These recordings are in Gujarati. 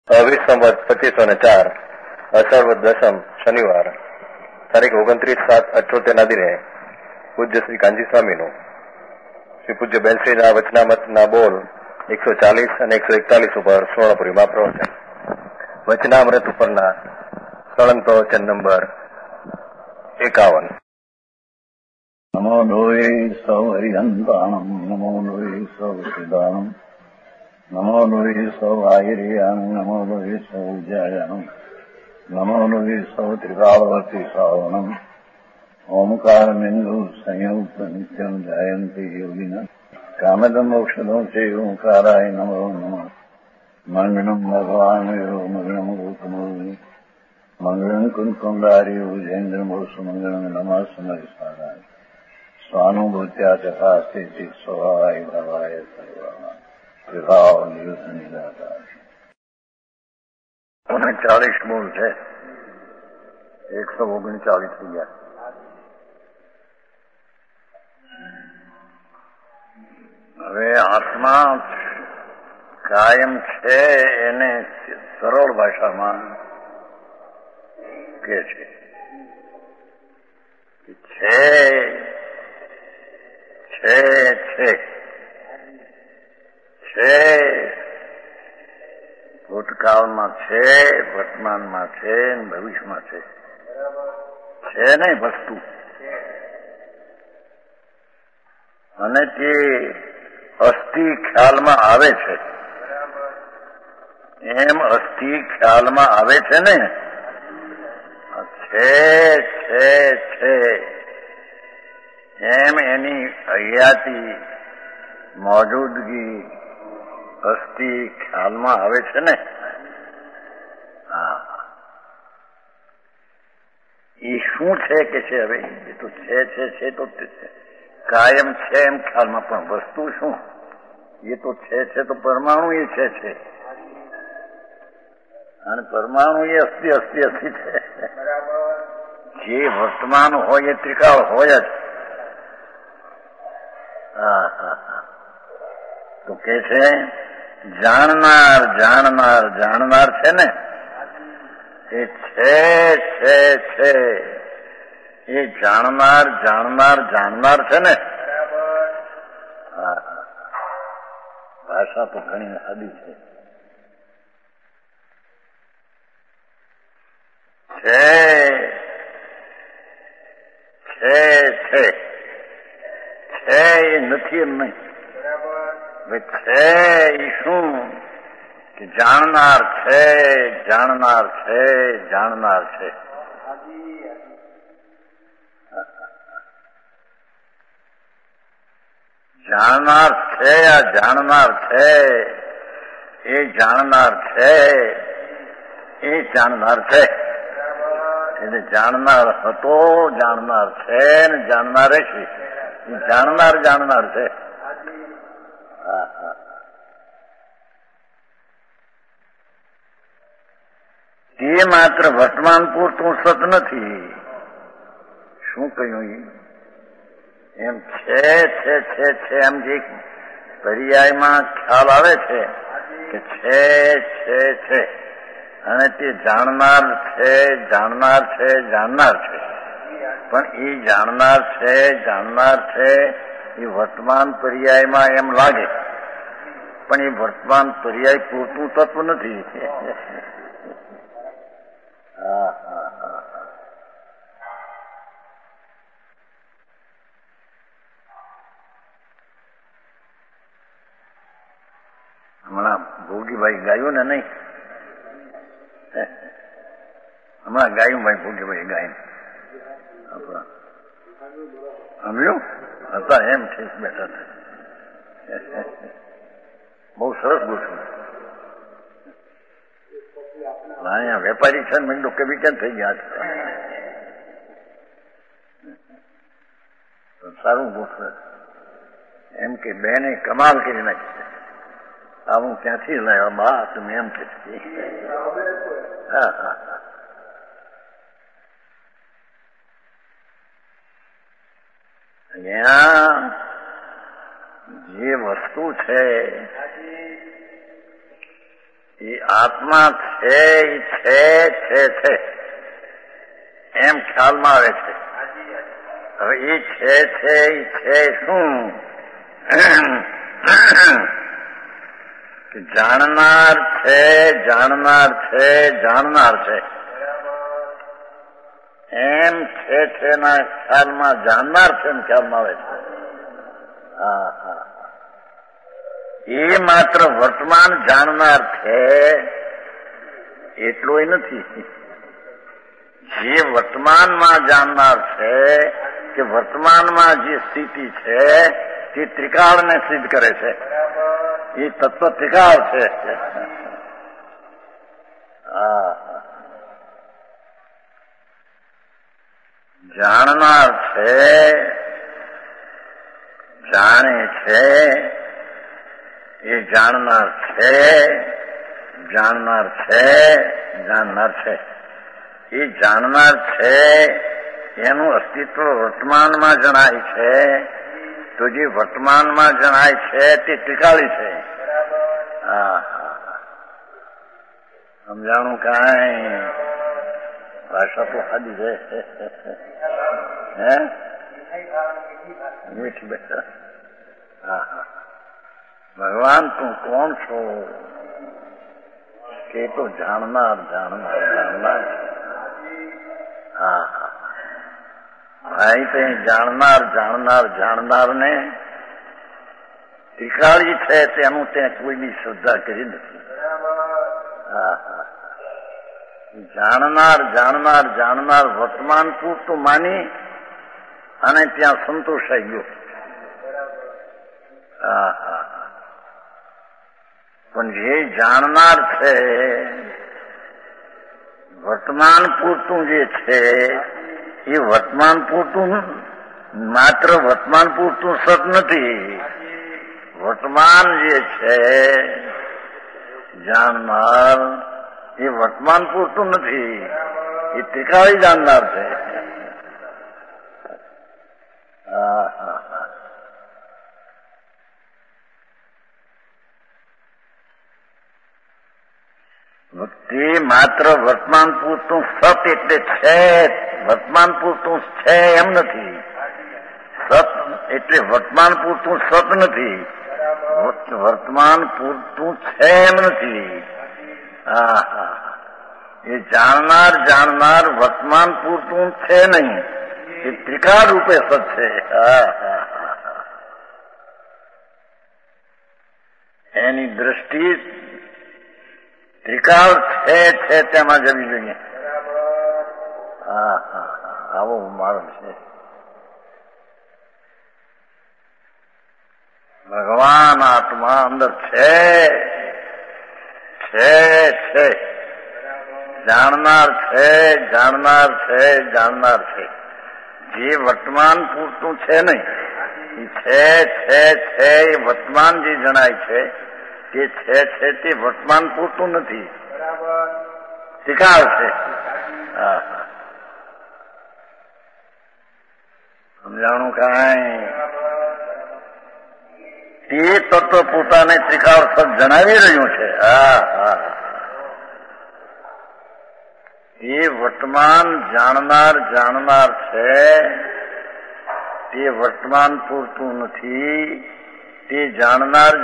સંવત 2504 અષાઢ દસમ શનિવાર તારીખ 29/7/78 ના દિને પૂજ્ય શ્રી કાંજી સ્વામીનું શ્રી પૂજ્ય બેનશ્રીના વચનામતના બોલ 140 અને 141 ઉપર સ્વર્ણપુરીમાં પ્રવચન. વચનામૃત ઉપરના સળંગ પ્રવચન નંબર 51. નમો લોહે સૌ હરિહંતાણમ, નમો લોહે સૌ સિદ્ધાણમ, નમો લોહે સૌ આયર્યાણમ, નમો લોહે સૌ જયાણમ, નમો લોહે સૌ ત્રિકાળવતી શ્રાવણમ. ઓમકાર બિંદુ સંયુક્ત નિત્યમ જાયંતિ યોગિના કામદમ મોક્ષદો છે ઓંકારાય નમો નમઃ. મંગળમ ભગવાન મંગળમ ગૌતમો મંગળમ કુંકુંડાર્યો જૈન્દ્રમો સુમંગળમ નમઃ સમરિસારાય સ્વાનુભૂત્યા ચકાસ્તે ચિત સ્વભાવાય ભવાય સર્વમાં વિભાવ નિયુદ્ધ નિરાકાર. 39 બોલ છે, 139 થઈ ગયા. હવે આત્મા કાયમ છે એને સરળ ભાષામાં કે છે ભૂતકાળમાં છે, વર્તમાનમાં છે, ભવિષ્યમાં છે. છે નહીં વસ્તુ, અને તે અસ્થિ ખ્યાલમાં આવે છે. એમ અસ્થિ ખ્યાલમાં આવે છે ને, છે એમ એની હયાતી મોજૂદગી અસ્થિ ખ્યાલમાં આવે છે ને. એ શું છે કે છે? હવે એ તો છે તો કાયમ છે એમ ખ્યાલમાં, પણ વસ્તુ શું? એ તો છે તો પરમાણુ એ છે, અને પરમાણુ એ અસ્થિ છે. જે વર્તમાન હોય એ ત્રિકાળ હોય જ. તો કે છે જાણનાર છે ને, એ છે એ જાણનાર છે ને. ભાષા તો ઘણી સાદી છે. છે એ નથી એમ નહીં. છે એ શું કે જાણનાર છે. જાણનાર છે આ જાણનાર છે. એ જાણનાર છે. એટલે જાણનાર હતો, જાણનાર છે ને જાણનાર છે. જાણનાર છે. તે માત્ર વર્તમાન પૂરતું સત નથી. શું કહ્યું? એમ છે એમ જે પર્યાયમાં ખ્યાલ આવે છે કે છે અને તે જાણનાર છે. પણ એ જાણનાર છે એ વર્તમાન પર્યાયમાં એમ લાગે, પણ એ વર્તમાન પર્યાય પૂરતું તત્વ નથી. હમણાં ભોગીભાઈ ગાયું ને નહીં, હમણાં ગાયું ભાઈ ભોગીભાઈ ગાયું સમજ્યું હતા એમ ઠીક બેઠા હતા. બહુ સરસ ગોઠવું. અહીંયા વેપારી છે ને મેં કે વીકેન્ડ થઈ ગયા છે. સારું ગોઠવે એમ કે બેને કમાલ કરી નાખી. હું ક્યાંથી લાવ્યા બા તમે એમ કે અહીંયા જે વસ્તુ છે એ આત્મા છે એ છે એમ ખ્યાલમાં આવે છે. હવે એ છે શું? જાણનાર છે એમ છે ના ખ્યાલમાં જાણનાર છે એમ ખ્યાલમાં આવે છે. એ માત્ર વર્તમાન જાણનાર છે એટલું એ નથી. જે વર્તમાનમાં જાણનાર છે કે વર્તમાનમાં જે સ્થિતિ છે તે ત્રિકાળને સિદ્ધ કરે છે. એ તત્વ ત્રિકાળ છે. જાણનાર છે, જાણે છે, એ જાણનાર છે. એ જાણનાર છે એનું અસ્તિત્વ વર્તમાનમાં જણાય છે. તો જે વર્તમાનમાં જણાય છે તે ત્રિકાળી છે. સમજાણું કાંઈ? ભાષા તો સાદી છે. મીઠી બેઠા. ભગવાન તું કોણ છો? કે તો જાણનાર. ભાઈ તે જાણનાર ને ત્રિકાળી છે તેનું તે કોઈની શ્રદ્ધા કરી નથી. જાણનાર વર્તમાન પૂરતું માની અને ત્યાં સંતોષાઈ ગયો. પણ જે જાણનાર છે વર્તમાન પૂરતું જે છે એ વર્તમાન પૂરતું માત્ર વર્તમાન પૂરતું સત નથી. વર્તમાન જે છે જાણનાર એ વર્તમાન પૂરતું નથી. એ ત્રિકાળી જાણનાર છે. તે માત્ર વર્તમાન પૂરતું સત એટલે છે. વર્તમાન પૂરતું છે એમ નથી. સત એટલે વર્તમાન પૂરતું સત નથી. વર્તમાન પૂરતું છે એમ નથી. એ જાણનાર વર્તમાન પૂરતું છે નહીં. એ ત્રિકાળ રૂપે સત છે. એની દ્રષ્ટિ ત્રિકાળ છે તેમાં જવી જોઈએ. આવો માર્ગ છે. ભગવાન આત્મા અંદર છે. જાણનાર છે. જે વર્તમાન પૂરતું છે નહીં. એ છે એ વર્તમાન જે જણાય છે તે તે વર્તમાન પૂરતું નથી. ત્રિકાળ છે. સમજાણું કાંઈ? તે તત્વ પોતાને ત્રિકાળ સત જણાવી રહ્યું છે. એ વર્તમાન જાણનાર છે તે વર્તમાન પૂરતું નથી. તે જાણનાર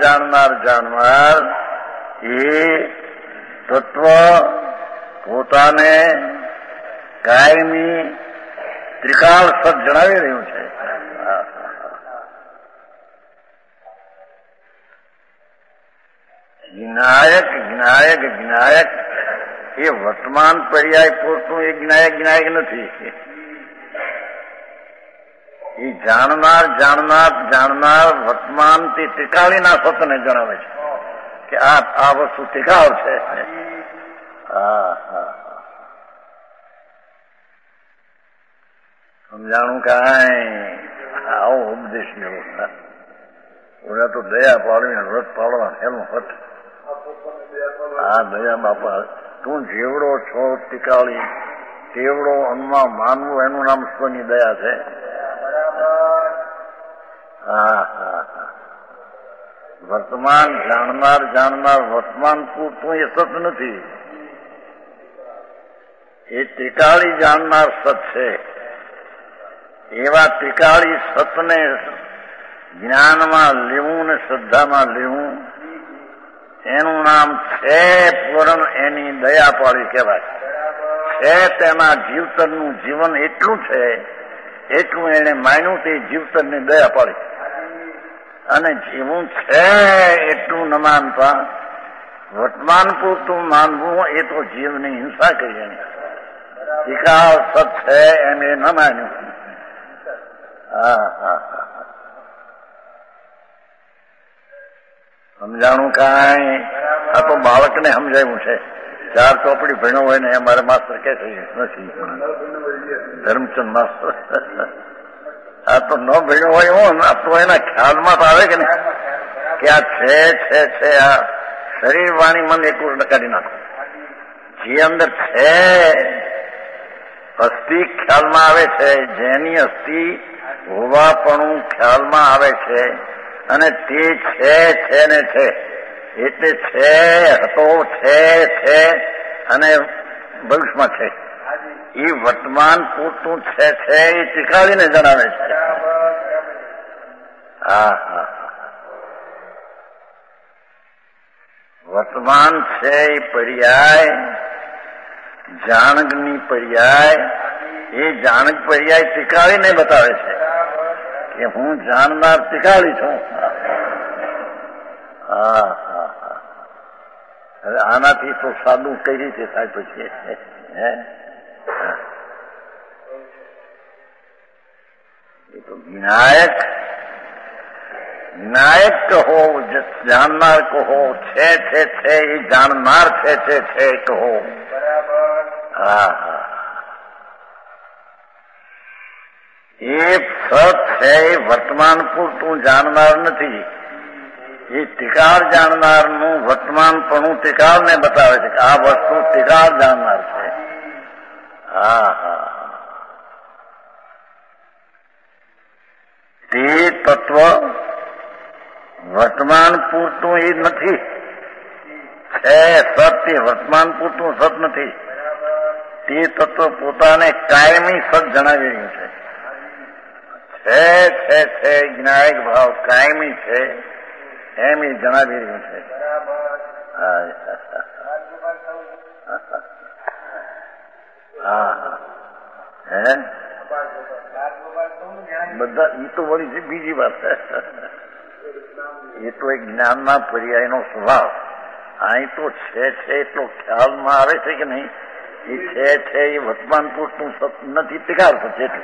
એ તત્વ પોતાને કાયમી ત્રિકાળ સત જણાવી રહ્યું છે. જ્ઞાયક એ વર્તમાન પર્યાય પૂરતું એ જ્ઞાયક નથી. એ જાણનાર વર્તમાન તે ત્રિકાળીના સતને જણાવે છે કે આ વસ્તુ ત્રિકાળ છે. સમજાણું કાંઈ? આવો ઉપદેશ લેવો. ઓલા તો દયા પાડવીને વ્રત પાડવા એનું હત. દયા બાપા તું જેવડો છો ત્રિકાળી તેવડો અન્નમાં માનવું એનું નામ સ્વની દયા છે. વર્તમાન જાણનાર વર્તમાન પૂરતું એ સત નથી. એ ત્રિકાળી જાણનાર સત છે. એવા ત્રિકાળી સતને જ્ઞાનમાં લેવું ને શ્રદ્ધામાં લેવું એનું નામ છે પૂરણ, એની દયાપાળી કહેવાય છે. તેના જીવતરનું જીવન એટલું છે, એટલું એને માન્યું તે જીવતરની દયાપાળી. અને જીવન છે એટલું ન માનતા વર્તમાન પૂરતું માનવું એ તો જીવની હિંસા કહીએ. ત્રિકાળ સત છે એમ એ ન માન્યું. સમજાણું કાંઈ? આ તો બાળકને સમજાયું છે. 4 ચોપડી ભણ્યો હોય ને અમારે માસ્ટર કે છે નથી, ધર્મચંદ માસ્ટર. આ તો ન ભણ્યો હોય હું તો એના ખ્યાલમાં તો આવે કે ને કે આ છે આ શરીર વાણી મન એકલું કાઢી નાખો. જે અંદર છે અસ્થિ ખ્યાલમાં આવે છે, જેની અસ્થિ હોવાપણું ખ્યાલમાં આવે છે, અને તે છે ને છે એટલે છે હતો છે અને ભવિષ્યમાં છે. એ વર્તમાન પૂરતું છે એ ત્રિકાળીને જણાવે છે. વર્તમાન છે એ પર્યાય, જાણની પર્યાય. એ જાણક પર્યાય ત્રિકાળીને બતાવે છે કે હું જાણનાર ત્રિકાળી છું. હવે આનાથી તો સાદું કઈ રીતે થાય પછી? એ તો વિનાયક કહો, જાણનાર કહો, છે એ જાણનાર છે કહો. એ સત છે એ વર્તમાન પૂરતું જાણનાર નથી. એ ત્રિકાળ જાણનારનું વર્તમાનપણું ત્રિકાળને બતાવે છે કે આ વસ્તુ ત્રિકાળ જાણનાર છે. તે તત્વ વર્તમાન પૂરતું એ નથી. છે સત્ય વર્તમાન પૂરતું સત નથી. તે તત્વ પોતાને કાયમી સત જણાવી રહ્યું છે. છે જ્ઞાયક ભાવ કાયમી છે એમ એ જણાવી રહ્યું છે. બધા એ તો વળી બીજી વાત. એ તો એક જ્ઞાનના પર્યાયનો સ્વભાવ. અહીં તો છે એટલો ખ્યાલમાં આવે છે કે નહીં. એ છે એ વર્તમાન પૂરતું સત નથી, ત્રિકાળ સત એટલું.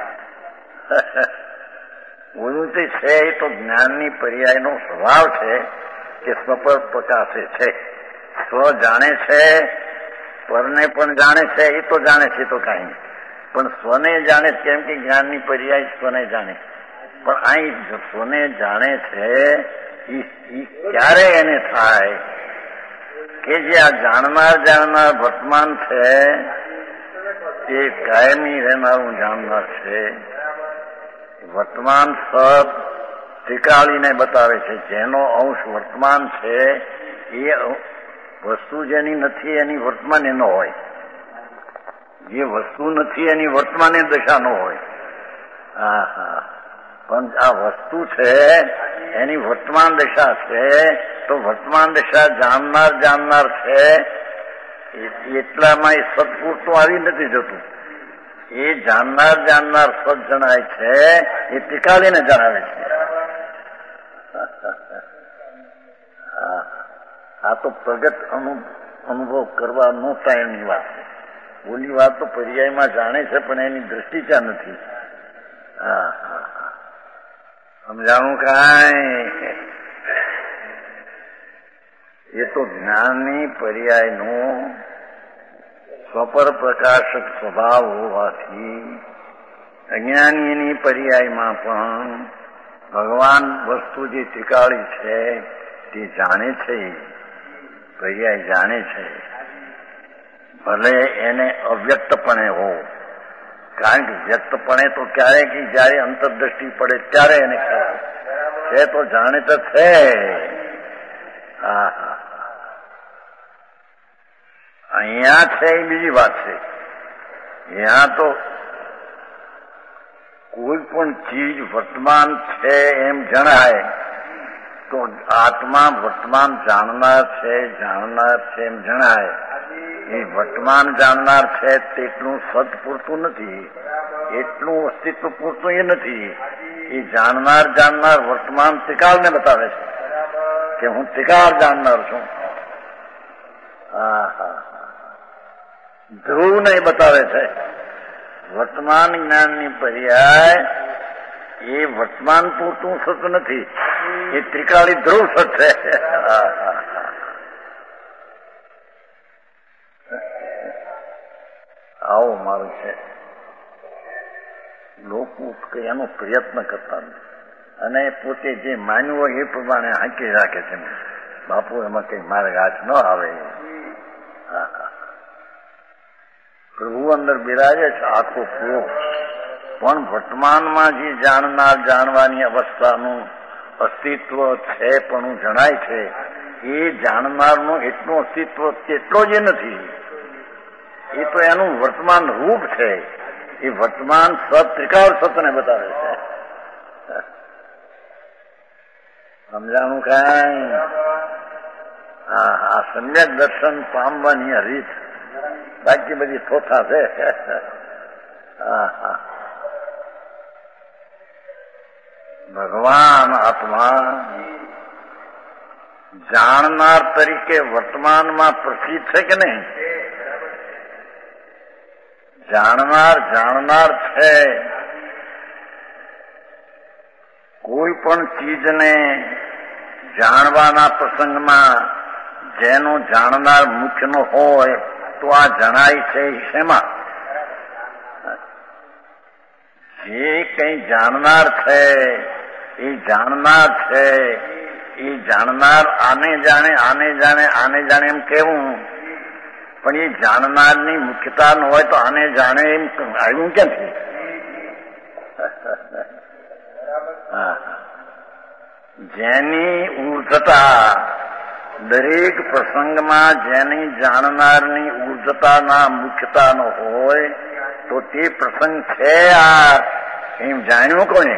બોલું તે છે એ તો જ્ઞાનની પર્યાયનો સ્વભાવ છે કે સ્વપર પ્રકાશે છે. સ્વ જાણે છે, પરને પણ જાણે છે. એ તો જાણે છે તો કાંઈ નહીં, પણ સ્વને જાણે કેમ કે જ્ઞાનની પર્યાય સ્વને જાણે. પણ અહીં સ્વને જાણે છે એ ક્યારે એને થાય કે જે આ જાણનાર વર્તમાન છે એ કાયમી રહેનારું જાણનાર છે. વર્તમાન સત ત્રિકાળીને બતાવે છે. જેનો અંશ વર્તમાન છે એ વસ્તુ જેની નથી એની વર્તમાન એનો હોય. જે વસ્તુ નથી એની વર્તમાન દશા નો હોય. પણ આ વસ્તુ છે એની વર્તમાન દશા છે. તો વર્તમાન દશા જાણનાર છે એટલામાં એ સત પૂરતું આવી નથી જતું. એ જાણનાર સત જણાય છે એ ત્રિકાળીને જણાવે છે. આ તો પ્રગટ અનુભવ કરવાનો ટાઈમની વાત છે. ઓલી વાત તો પર્યાયમાં જાણે છે પણ એની દ્રષ્ટિ ત્યાં નથી. સમજાણું કાંઈ? એ તો જ્ઞાનની પર્યાયનો સ્વપર પ્રકાશક સ્વભાવ હોવાથી અજ્ઞાનીની પર્યાયમાં પણ ભગવાન વસ્તુ જે ત્રિકાળી છે તે જાણે છે. પર્યાય જાણે છે, ભલે એને અવ્યક્તપણે હો. કારણ કે વ્યક્તપણે તો ક્યારે કે જયારે અંતરદ્રષ્ટિ પડે ત્યારે એને ખ્યાલ છે. તો જાણે તો છે હા હા અહીંયા છે એ બીજી વાત છે. यहाँ તો કોઈ પણ ચીજ વર્તમાન છે એમ જણાય તો આત્મા વર્તમાન જાણનાર છે એમ જણાય. એ વર્તમાન જાણનાર છે તેટલું સત પૂરતું નથી, એટલું અસ્તિત્વ પૂરતું એ નથી. એ જાણનાર વર્તમાન ત્રિકાળને બતાવે છે કે હું ત્રિકાળ જાણનાર છું. હા હા ધ્રુવને બતાવે છે. વર્તમાન જ્ઞાનની પર્યાય એ વર્તમાન પૂરતું સત નથી, એ ત્રિકાળી ધ્રુવ સત છે. આવો મારું છે. લોકો એનો પ્રયત્ન કરતા નથી અને પોતે જે માન્યું હોય એ પ્રમાણે હાંકી રાખે છે. બાપુ એમાં કઈ મારે હાથ ન આવે. પ્રભુ અંદર બિરાજે છે આખો પૂરો, પણ વર્તમાનમાં જે જાણવાની અવસ્થાનું અસ્તિત્વ છે પણ જણાય છે એ જાણનારનું એટલું અસ્તિત્વ તેટલો જ નથી. એ તો એનું વર્તમાન રૂપ છે. એ વર્તમાન સત ત્રિકાળ સતને બતાવે છે. સમજાણું કાંઈ? આ સમ્યક દર્શન પામવાની રીત, બાકી બધી થોથા છે. ભગવાન આત્મા જાણનાર તરીકે વર્તમાનમાં પ્રસિદ્ધ છે કે નહીં? જાણનાર છે. કોઈ પણ ચીજને જાણવાના પ્રસંગમાં જેનો જાણનાર મુખ્યનો હોય તો આ જણાય છે શેમાં? જે કઈ જાણનાર છે એ જાણનાર આને જાણે એમ કેવું, પણ એ જાણનારની મુખ્યતા ન હોય તો આને જાણે એમ આવ્યું ક્યાંથી? જેની ઉર્ધતા દરેક પ્રસંગમાં જેની જાણનારની ઉર્ધતાના મુખ્યતાનો હોય તો તે પ્રસંગ છે આ એમ જાણ્યું કોને?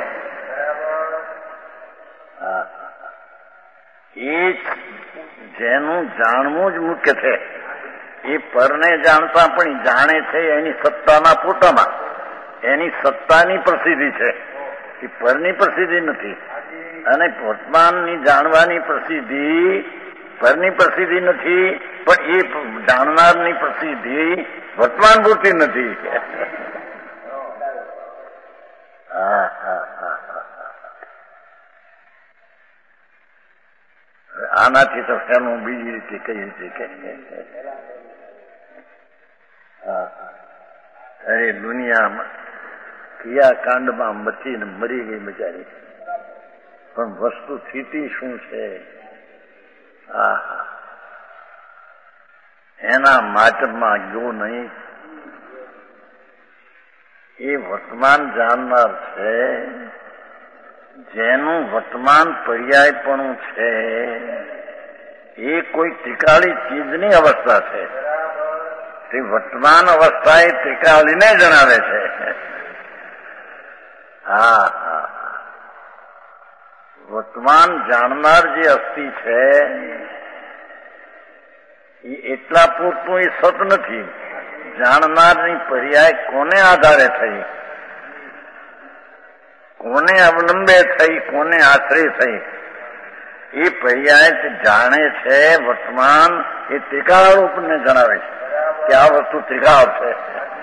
એ જેનું જાણવું જ મુખ્ય છે. એ પરને જાણતા પણ જાણે છે એની સત્તાના પોતામાં, એની સત્તાની પ્રસિદ્ધિ છે. એ પરની પ્રસિદ્ધિ નથી. અને વર્તમાનની જાણવાની પ્રસિદ્ધિ પરની પ્રસિદ્ધિ નથી, પણ એ જાણનારની પ્રસિદ્ધિ વર્તમાન પૂરતી નથી. આનાથી તો એનું બીજી રીતે કઈ રીતે કે અરે દુનિયામાં ક્રિયાકાંડમાં મચીને મરી ગઈ બચારી, પણ વસ્તુ સ્થિતિ શું છે? એના માચમાં ગયો નહીં. એ વર્તમાન જાણનાર છે, જેનું વર્તમાન પર્યાયપણું છે એ કોઈ ત્રિકાળી ચીજની અવસ્થા છે. તે વર્તમાન અવસ્થા એ ત્રિકાળીને જણાવે છે. વર્તમાન જાણનાર જે અસ્થિ છે એ એટલા પૂરતું એ સત નથી. જાણનારની પર્યાય કોને આધારે થઈ, કોને અવલંબે થઈ, કોને આશ્રય થઈ, એ પર્યાય જાણે છે. વર્તમાન એ ત્રિકાળ રૂપને જણાવે છે કે આ વસ્તુ ત્રિકાળ છે.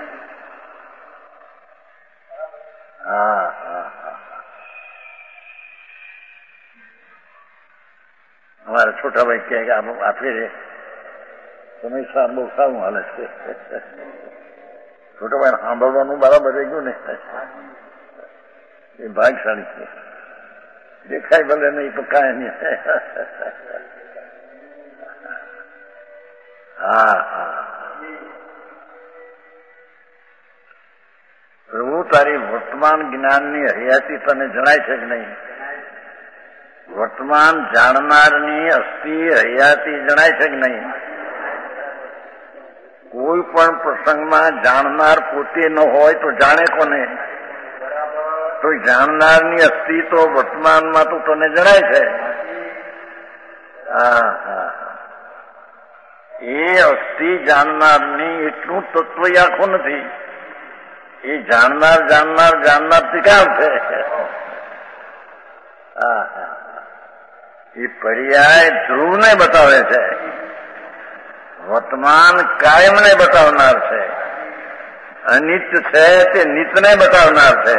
અમારા છોટાભાઈ કહે કે આપે સમય બહુ સારું હાલે છે. છોટાભાઈ સાંભળવાનું બરાબર રહી ગયું ને, એ ભાગશાળી છે. દેખાય ભલે નહીં તો કાંઈ નહીં. પ્રભુ તારી વર્તમાન જ્ઞાનની હયાતી તને જણાય છે કે નહીં? વર્તમાન જાણનારની અસ્થિ હયાતી જણાય છે કે નહીં? કોઈ પણ પ્રસંગમાં જાણનાર પોતે ન હોય તો જાણે કોને? તો જાણનારની અસ્થિ તો વર્તમાનમાં તો તને જણાય છે. એ અસ્થિ જાણનારની એટલું તત્વ આખું નથી. એ જાણનાર ત્રિકાળ છે. એ પર્યાય ધ્રુવને બતાવે છે, વર્તમાન કાયમને બતાવનાર છે, અનિત્ય છે તે નિત્યને બતાવનાર છે.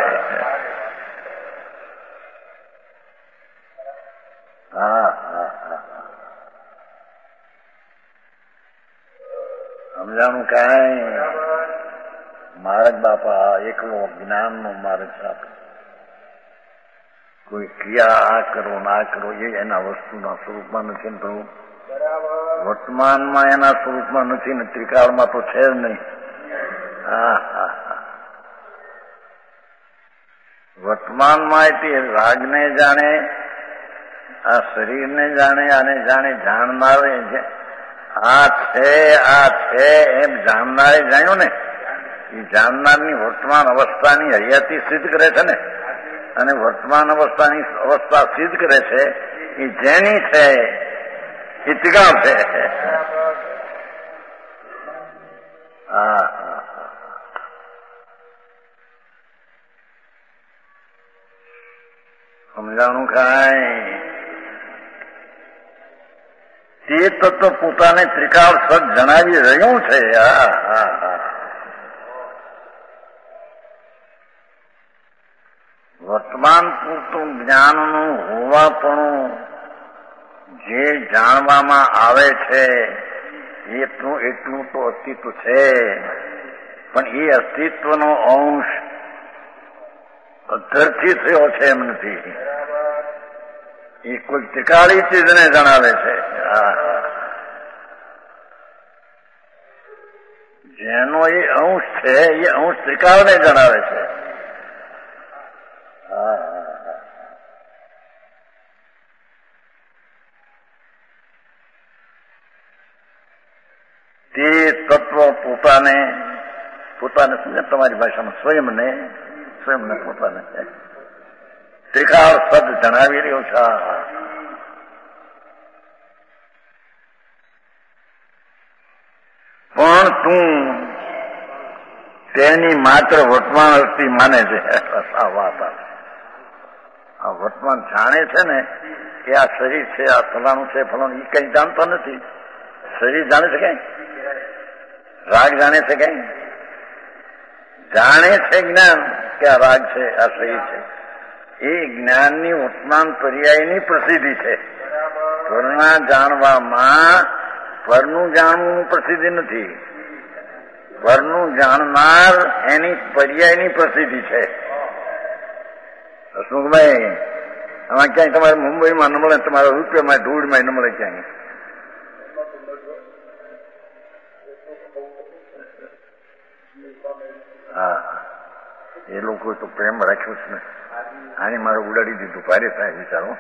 સમજાણું કાંઈ? માર્ગ બાપા એકલો જ્ઞાનનો માર્ગ આપે. કોઈ ક્રિયા આ કરો ના કરો એ એના વસ્તુના સ્વરૂપમાં નથી ને પ્રભુ, વર્તમાનમાં એના સ્વરૂપમાં નથી ને ત્રિકાળમાં તો છે જ નહીં. વર્તમાનમાં તે રાગને જાણે, આ શરીરને જાણે, આને જાણે, જાણનારે આ છે એમ જાણનારે જાણ્યું ને, એ જાણનારની વર્તમાન અવસ્થાની હયાતી સિદ્ધ કરે છે ને, અને વર્તમાન અવસ્થાની અવસ્થા સિદ્ધ કરે છે એ જેની છે એ ત્રિકાળ છે. સમજાણું કાંઈ? તે તત્વ પોતાને ત્રિકાળ સદ જણાવી રહ્યું છે. વર્તમાન પૂરતું જ્ઞાનનું હોવાપણું જે જાણવામાં આવે છે એટલું તો અસ્તિત્વ છે, પણ એ અસ્તિત્વનો અંશ અધરથી થયો છે એમ નથી. એ કોઈ ત્રિકાળી ચીજને જણાવે છે. જેનો એ અંશ છે એ અંશ ત્રિકાળને જણાવે છે. તે તત્વ પોતાને તમારી ભાષામાં સ્વયંને પોતાને ત્રિકાળ સદ જણાવી રહ્યો છે. પણ તું તેની માત્ર વર્તમાન અસ્થિ માને છે. આ વર્તમાન જાણે છે ને કે આ શરીર છે, આ ફલાણું છે, ફલાણું, એ કઈ જાણતો નથી. શરીર જાણે છે કઈ? રાગ જાણે છે કઈ? જાણે છે જ્ઞાન કે આ રાગ છે, આ શરીર છે. એ જ્ઞાનની વર્તમાન પર્યાયની પ્રસિદ્ધિ છે. પરના જાણવામાં પરનું જાણવું પ્રસિદ્ધિ નથી. પરનું જાણનાર એની પર્યાયની પ્રસિદ્ધિ છે. હસમુખભાઈ, આમાં ક્યાંય તમારે મુંબઈમાં ન મળે, તમારા રૂપિયામાં ધૂળમાં ન મળે ક્યાંય. એ લોકો તો પ્રેમ રાખ્યો છે ને. આની મારે ઉડાડી દીધું, ભારે થાય વિચારો.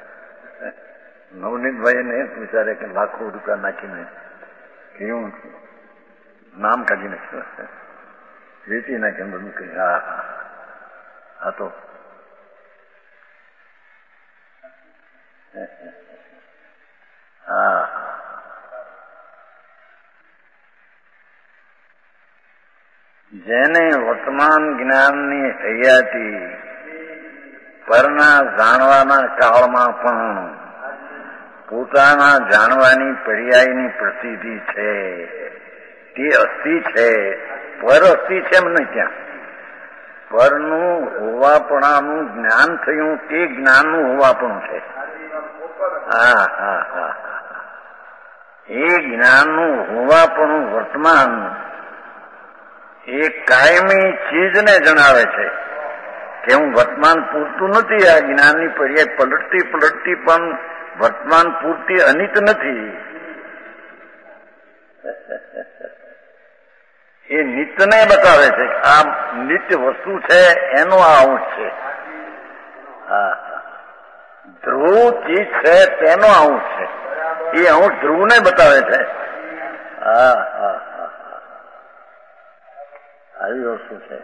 નવનીતભાઈ ને વિચારે કે લાખો રૂપિયા નાખીને કેવું નામ કાઢી નાખ્યું, વેચી નાખે બધું કહી. હા તો જેને વર્તમાન જ્ઞાનની હયાતી પરના જાણવાના કાળમાં પણ પોતાના જાણવાની પર્યાયની પ્રસિદ્ધિ છે, તે અસ્થિ છે. પર અસ્થિ છે એમ નહીં, ત્યાં પરનું હોવાપણાનું જ્ઞાન થયું તે જ્ઞાનનું હોવાપણું છે. એ જ્ઞાનનું હોવાપણું વર્તમાન એ કાયમી ચીજને જણાવે છે કે હું વર્તમાન પૂરતું નથી. આ જ્ઞાનની પર્યાય પલટતી પણ વર્તમાન પૂરતી અનિત નથી. એ નિત્યને બતાવે છે. આ નિત્ય વસ્તુ છે એનો આ અંશ છે. ધ્રુવ ચીજ છે તેનો અંશ છે, એ અંશ ધ્રુવને બતાવે છે. હા હા હા, આવી વસ્તુ છે.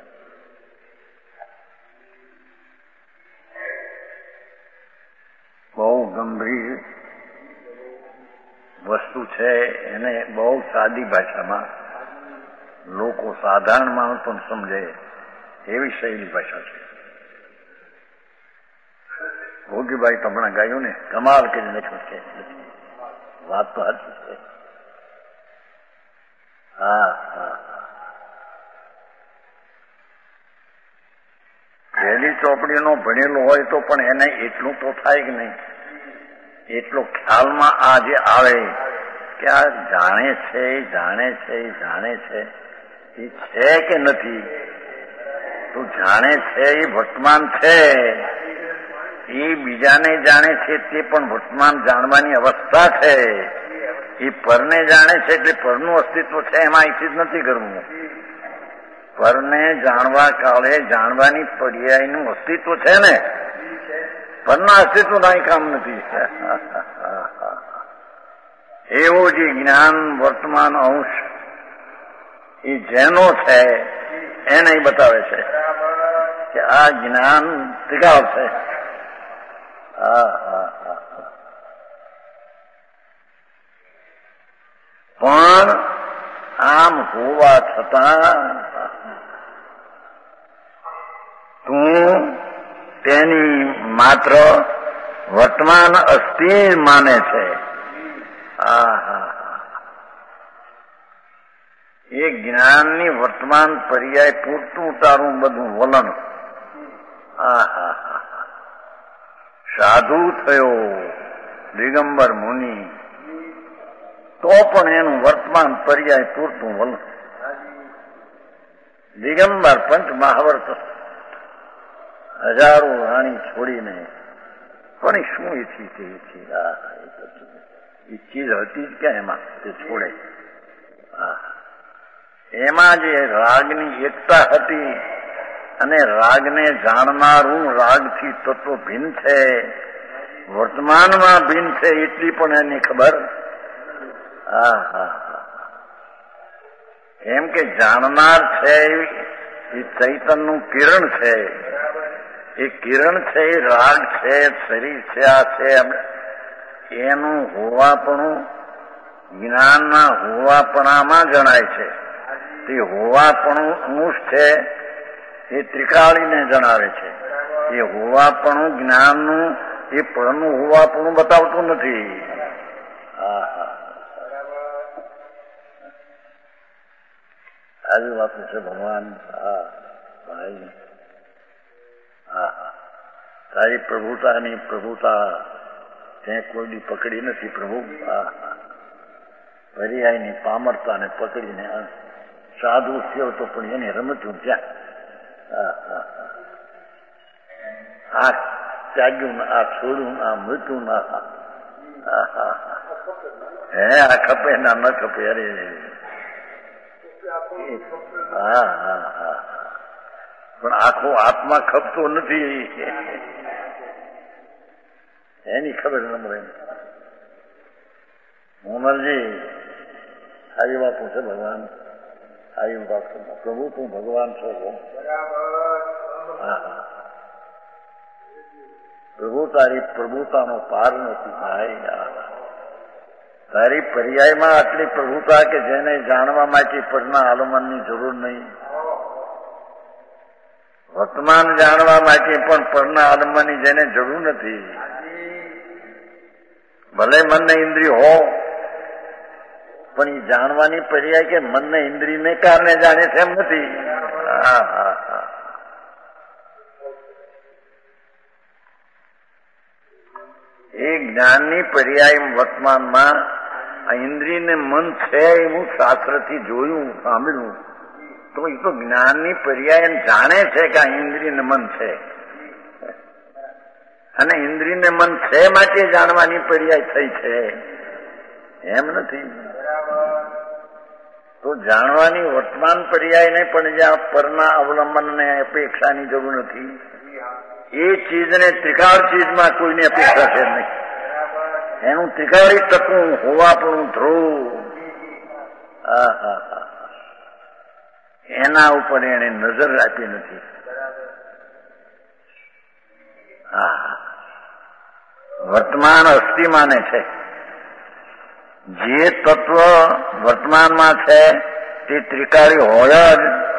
બહુ ગંભીર વસ્તુ છે. એને બહુ સાદી ભાષામાં લોકો સાધારણ માણસ પણ સમજે એવી શૈલી ભાષા છે. ભોગીભાઈ તો હમણાં ગાયું ને, કમાલ કરી લખ્યું છે. વાત તો સાચી છે. હા હા, પહેલી ચોપડીનો ભણેલો હોય તો પણ એને એટલું તો થાય કે નહીં, એટલો ખ્યાલમાં આ જે આવે કે આ જાણે છે જાણે છે જાણે છે, એ છે કે નથી? તો જાણે છે એ વર્તમાન છે, એ બીજાને જાણે છે તે પણ વર્તમાન જાણવાની અવસ્થા છે. એ પરને જાણે છે એટલે પરનું અસ્તિત્વ છે, એમાં અહીંથી જ નથી કરવું. પરને જાણવા કાળે જાણવાની પર્યાયનું અસ્તિત્વ છે ને, પરના અસ્તિત્વ કઈ કામ નથી. એવું જે જ્ઞાન વર્તમાન અંશ એ જેનો છે એને બતાવે છે કે આ જ્ઞાન ત્રિકાળ છે. હા હા હા, પણ આમ હોવા છતાં તું તેની માત્ર વર્તમાન અસ્થિ માને છે. હા હા, એ જ્ઞાનની વર્તમાન પર્યાય પૂરતું તારું બધું વલણ. હા હા હા, સાધુ થયો દિગંબર મુનિ તો પણ એનું વર્તમાન પર્યાય પૂરતું વલણ. દિગંબર પંચ મહાવર્ત હજારો રાણી છોડીને પણ શું ઈચ્છી તે ઈચ્છી. એ ચીજ હતી જ ક્યાં એમાં તે છોડે? એમાં જે રાગની એકતા હતી અને રાગને જાણનારું રાગથી તત્વ ભિન્ન છે, વર્તમાનમાં ભિન્ન છે, એટલી પણ એની ખબર. હા હા, એમ કે જાણનાર છે એ ચૈતનનું કિરણ છે, એ કિરણ છે, એ રાગ છે, શરીર છે, આ છે, એનું હોવાપણું જ્ઞાનના હોવાપણામાં જણાય છે. તે હોવાપણું અંશ છે એ ત્રિકાળીને જણાવે છે. એ હોવાપણું જ્ઞાનનું એ પરનું હોવાપણું બતાવતું નથી. હા હા, આવી વાતો છે ભગવાન. હા ભાઈ, હા હા, તારી પ્રભુતાની પ્રભુતા તે કોઈ દી પકડી નથી પ્રભુ. હા હા, પર્યાયની પામરતાને પકડીને સાધુ થયો તો પણ એને રમતું ત્યાં. હા હા, આ ત્યાગ્યું આ છોડ્યું આ મૃત્યુ ના. હા હા, હે આ ખપે ના ન ખપે. અરે હા હા હા, પણ આખો આત્મા ખપતો નથી, એની ખબર ન મળે. મોનલજી આવી વાતો છે ભગવાન. આવી વાત પ્રભુ તું ભગવાન છો. હા હા, પ્રભુ તારી પ્રભુતાનો પાર નથી ભાઈ. તારી પર્યાયમાં આટલી પ્રભુતા કે જેને જાણવા માટે પરના આલમનની જરૂર નહીં. વર્તમાન જાણવા માટે પણ પરના આલમનની જેને જરૂર નથી. ભલે મનને ઇન્દ્રિય હો પણ એ જાણવાની પર્યાય કે મનને ઇન્દ્રિયને કારણે જાણે છે એમ નથી. હા હા હા, એ જ્ઞાનની પર્યાય વર્તમાનમાં આ ઇન્દ્રિયને મન છે એવું શાસ્ત્રથી જોયું સાંભળ્યું તો એ તો જ્ઞાનની પર્યાય જાણે છે કે આ ઇન્દ્રિયને મન છે, અને ઇન્દ્રિયને મન છે માટે જાણવાની પર્યાય થઈ છે એમ નથી. તો જાણવાની વર્તમાન પર્યાય નહીં, પણ જ્યાં પરના અવલંબનને અપેક્ષાની જરૂર નથી એ ચીજને ત્રિકાળ ચીજમાં કોઈની અપેક્ષા છે નહીં. એનું ત્રિકાળી તત્વ હોવાપણું ધ્રુવ, એના ઉપર એને નજર આપી નથી. વર્તમાન અસ્થિ માને છે. જે તત્વ વર્તમાનમાં છે તે ત્રિકાળી હોય જ.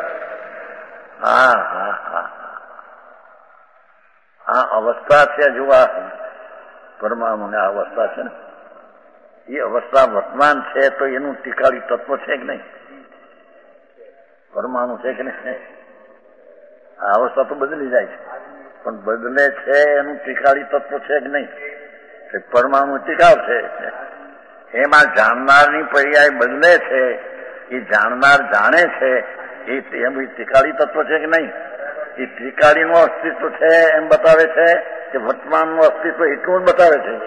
આ અવસ્થા છે. જો આ પરમાણુની આ અવસ્થા છે ને, એ અવસ્થા વર્તમાન છે તો એનું ત્રિકાળી તત્વ છે કે નહીં? પરમાણુ છે કે નહીં? આ અવસ્થા તો બદલી જાય છે, પણ બદલે છે એનું ત્રિકાળી તત્વ છે કે નહીં? પરમાણુ ટીકાવ છે. એમાં જાણનારની પર્યાય બદલે છે. એ જાણનાર જાણે છે એ ત્રિકાળી તત્વ છે કે નહીં? એ ત્રિકાળીનું અસ્તિત્વ છે એમ બતાવે છે કે વર્તમાનનું અસ્તિત્વ એટલું જ બતાવે છે?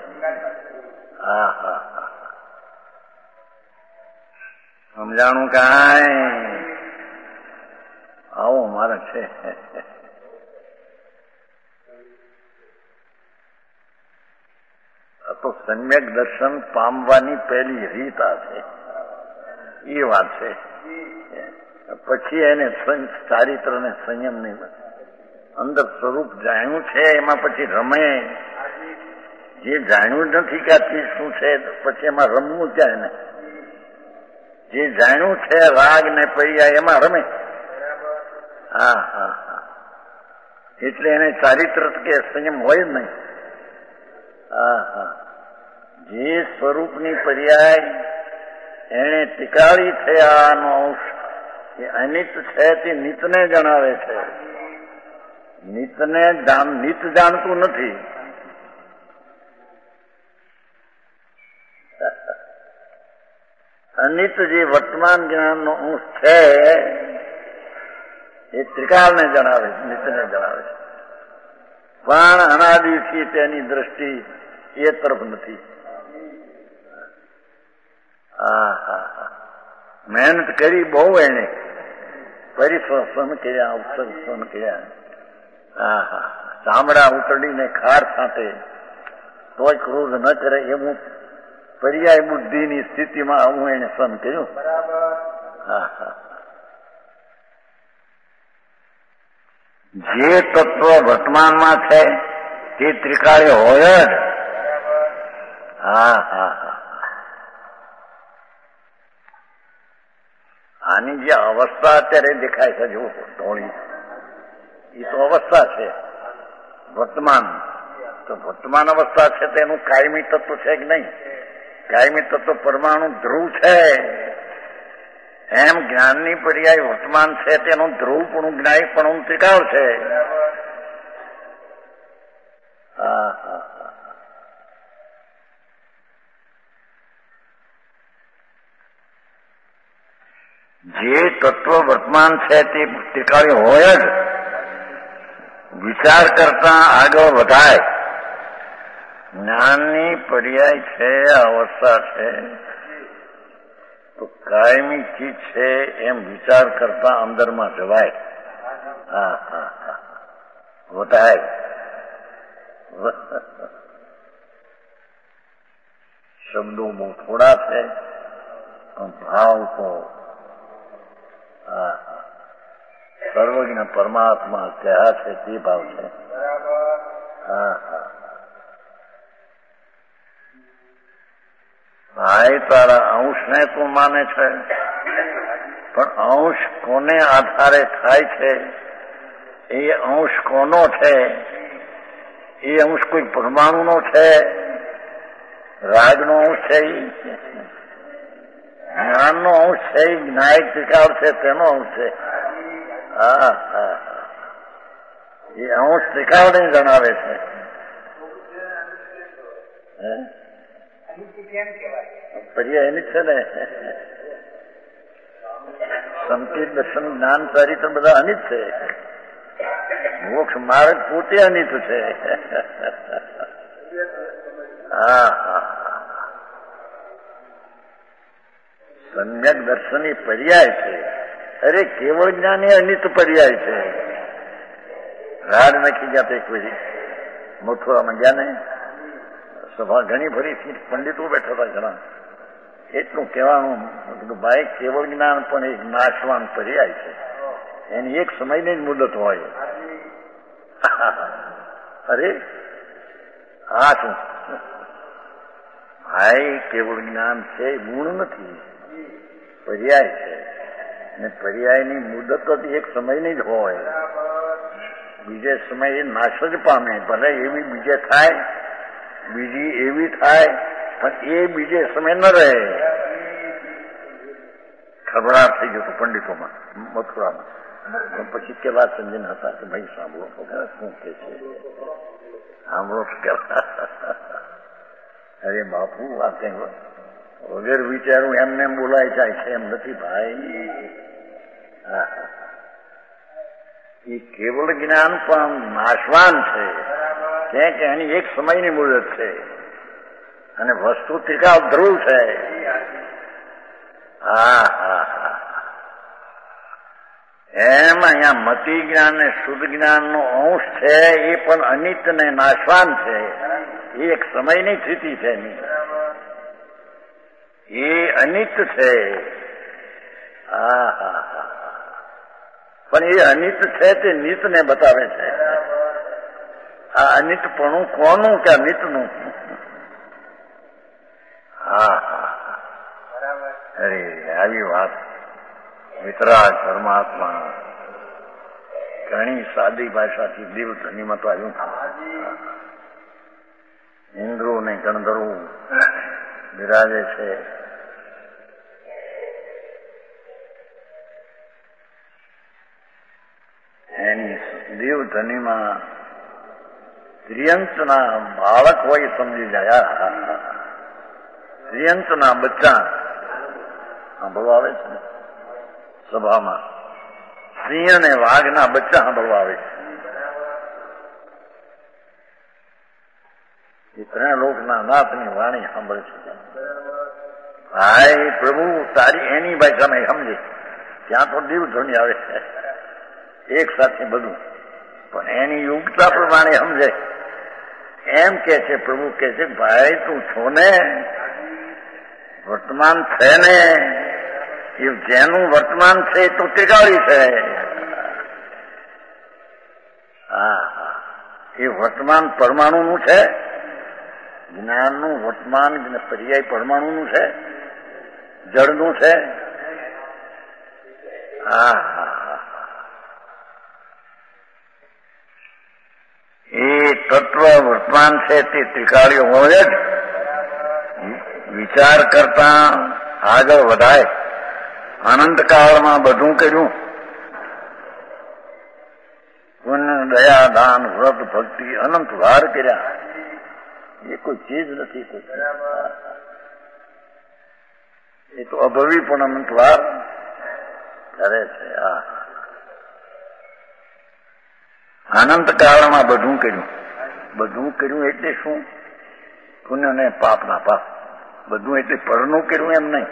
સમજાણું કાંઈ? આવું મારે છે. તો સમ્યક દર્શન પામવાની પહેલી રીત આ છે. એ વાત છે. પછી એને ચારિત્ર ને સંયમ નહીં. અંદર સ્વરૂપ જાણ્યું છે એમાં પછી રમે. જે જાણ્યું નથી કે આ ચીજ શું છે પછી એમાં રમવું ક્યાં એને? જે જાણ્યું છે રાગ ને પર્યાય એમાં રમે. એટલે એને ચારિત્ર કે સંયમ હોય જ નહીં. જે સ્વરૂપની પર્યાય એને ટીકાળી છે આનો અંશ એ અનિત છે તે નિતને જણાવે છે. નિત જાણતું નથી. અનિત જે વર્તમાન જ્ઞાનનો અંશ છે એ ત્રિકાળને જણાવે છે, નિતને જણાવે છે. પણ અનાદિથી તેની દ્રષ્ટિ એ તરફ નથી. મહેનત કરી બહુ એને, પરિશ્રમ કર્યા, ઉપસર્જન કર્યા. ચામડા ઉતડીને ખાર છાંટે તોય ક્રોધ ન કરે એવું પર્યાય બુદ્ધિની સ્થિતિમાં આવું એને સહન કર્યું. જે તત્વ વર્તમાનમાં છે તે ત્રિકાળી હોય જ. આની જે અવસ્થા અત્યારે દેખાય છે જો ધોળી, એ તો અવસ્થા છે વર્તમાન. તો વર્તમાન અવસ્થા છે તેનું કાયમી તત્વ છે કે નહીં? કાયમી તત્વ પરમાણુ ધ્રુવ છે. એમ જ્ઞાનની પર્યાય વર્તમાન છે તેનું ધ્રુવપણું જ્ઞાયપણું ત્રિકાળ છે. જે તત્વ વર્તમાન છે તે ત્રિકાળી હોય જ. વિચાર કરતા આગળ વધાય. જ્ઞાનની પર્યાય છે, અવસ્થા છે તો કાયમી ચીજ છે એમ વિચાર કરતા અંદરમાં જવાય. વધાય. શબ્દો બહુ થોડા છે પણ ભાવ તો સર્વજ્ઞ પરમાત્મા કયા છે તે ભાવ છે. ભાઈ તારા અંશને તું માને છે, પણ અંશ કોને આધારે થાય છે? એ અંશ કોનો છે? એ અંશ કોઈ પરમાણુનો છે? રાગનો અંશ છે? જ્ઞાનનો અંશ છે? જ્ઞાયક ત્રિકાળ છે તેનો અંશ છે? એ અંશ ત્રિકાળને જણાવે છે. પર્યાય એની છે ને. સંકેત દર્શન જ્ઞાન ચારિત્ર બધા અનિત છે. મોક્ષ માર્ગ પોતે અનિત છે. સમ્યક દર્શન એ પર્યાય છે. અરે કેવળ જ્ઞાન એ અનિત પર્યાય છે. રાડ નાખી ગયા તે કોઈ મથુરામાં ગયા ને સભા ઘણી ફરી પંડિતો બેઠા હતા ઘણા. એટલું કહેવાનું ભાઈ કેવળ જ્ઞાન પણ એક નાશવાન પર્યાય છે, એની એક સમયની જ મુદત હોય. અરે હા શું ભાઈ કેવળ જ્ઞાન છે, ગુણ નથી, પર્યાય છે, ને પર્યાયની મુદત જ એક સમયની જ હોય. બીજે સમયે નાશ જ પામે. ભલે એવી બીજે થાય, બીજી એવી થાય, પણ એ બીજે સમય ન રહે. ખબરાટ થઈ ગયો પંડિતોમાં મથુરામાં. પણ પછી કેવા સંજન હતા કે ભાઈ સાંભળો શું કે છે, સાંભળો કેવા. અરે બાપુ આ કઈ વગર વિચારું એમને બોલાય જાય છે એમ નથી ભાઈ. એ કેવળ જ્ઞાન પણ નાશવાન છે કે એની એક સમયની મુદત છે અને વસ્તુ ત્રિકાળ ધ્રુવ છે. એમ અહીંયા મતિ જ્ઞાન ને શુદ્ધ જ્ઞાન નો અંશ છે, એ પણ અનિત્ય ને નાશવાન છે. એ એક સમયની સ્થિતિ છે એની, એ અનિત્ય છે. પણ એ અનિત્ય છે તે નિત્યને બતાવે છે. આ અનિત્યપણું કોનું કે અનિત્યનું? અરે આવી વાત વિતરાગ પરમાત્મા ઘણી સાદી ભાષાથી દેવ ધ્વનિમાં તો આવ્યું. ઇન્દ્રો ને ગણધર્વો બિરાજે છે. એની દેવ ધ્વનિમાં ત્રિયંતના બાળક હોય સમજી જાય. ત્રિયંતના બચ્ચા સાંભળવા આવે છે સભામાં. સિંહ અને વાઘના બચ્ચા સાંભળવા આવે છે. એ ત્રણ લોકના નાથની વાણી સાંભળે છે. ભાઈ પ્રભુ તારી એની ભાષામાં સમજે. ત્યાં તો દેવ ધ્વનિ આવે છે એક સાથે બધું, પણ એની યોગ્યતા પ્રમાણે સમજે. એમ કે છે પ્રભુ કે છે ભાઈ તું છો ને, વર્તમાન છે ને, એ જેનું વર્તમાન છે એ તો ત્રિકાળી છે. એ વર્તમાન પરમાણુનું છે, જ્ઞાનનું વર્તમાન પર્યાય પરમાણુનું છે, જળનું છે. એ તત્વ વર્તમાન છે તે ત્રિકાળીઓ હોય જ. વિચાર કરતા આગળ વધાય. અનંતકાળમાં બધું કર્યું, પુણ્ય દયા દાન વ્રત ભક્તિ અનંત વાર કર્યા. એ કોઈ ચીજ નથી. એ તો અભવી પણ અનંત વાર કરે છે. અનંતકાળમાં બધું કર્યું. બધું કર્યું એટલે શું? પુણ્ય ને પાપ ના પાપ. બધું એટલે પરનું કર્યું એમ નહીં.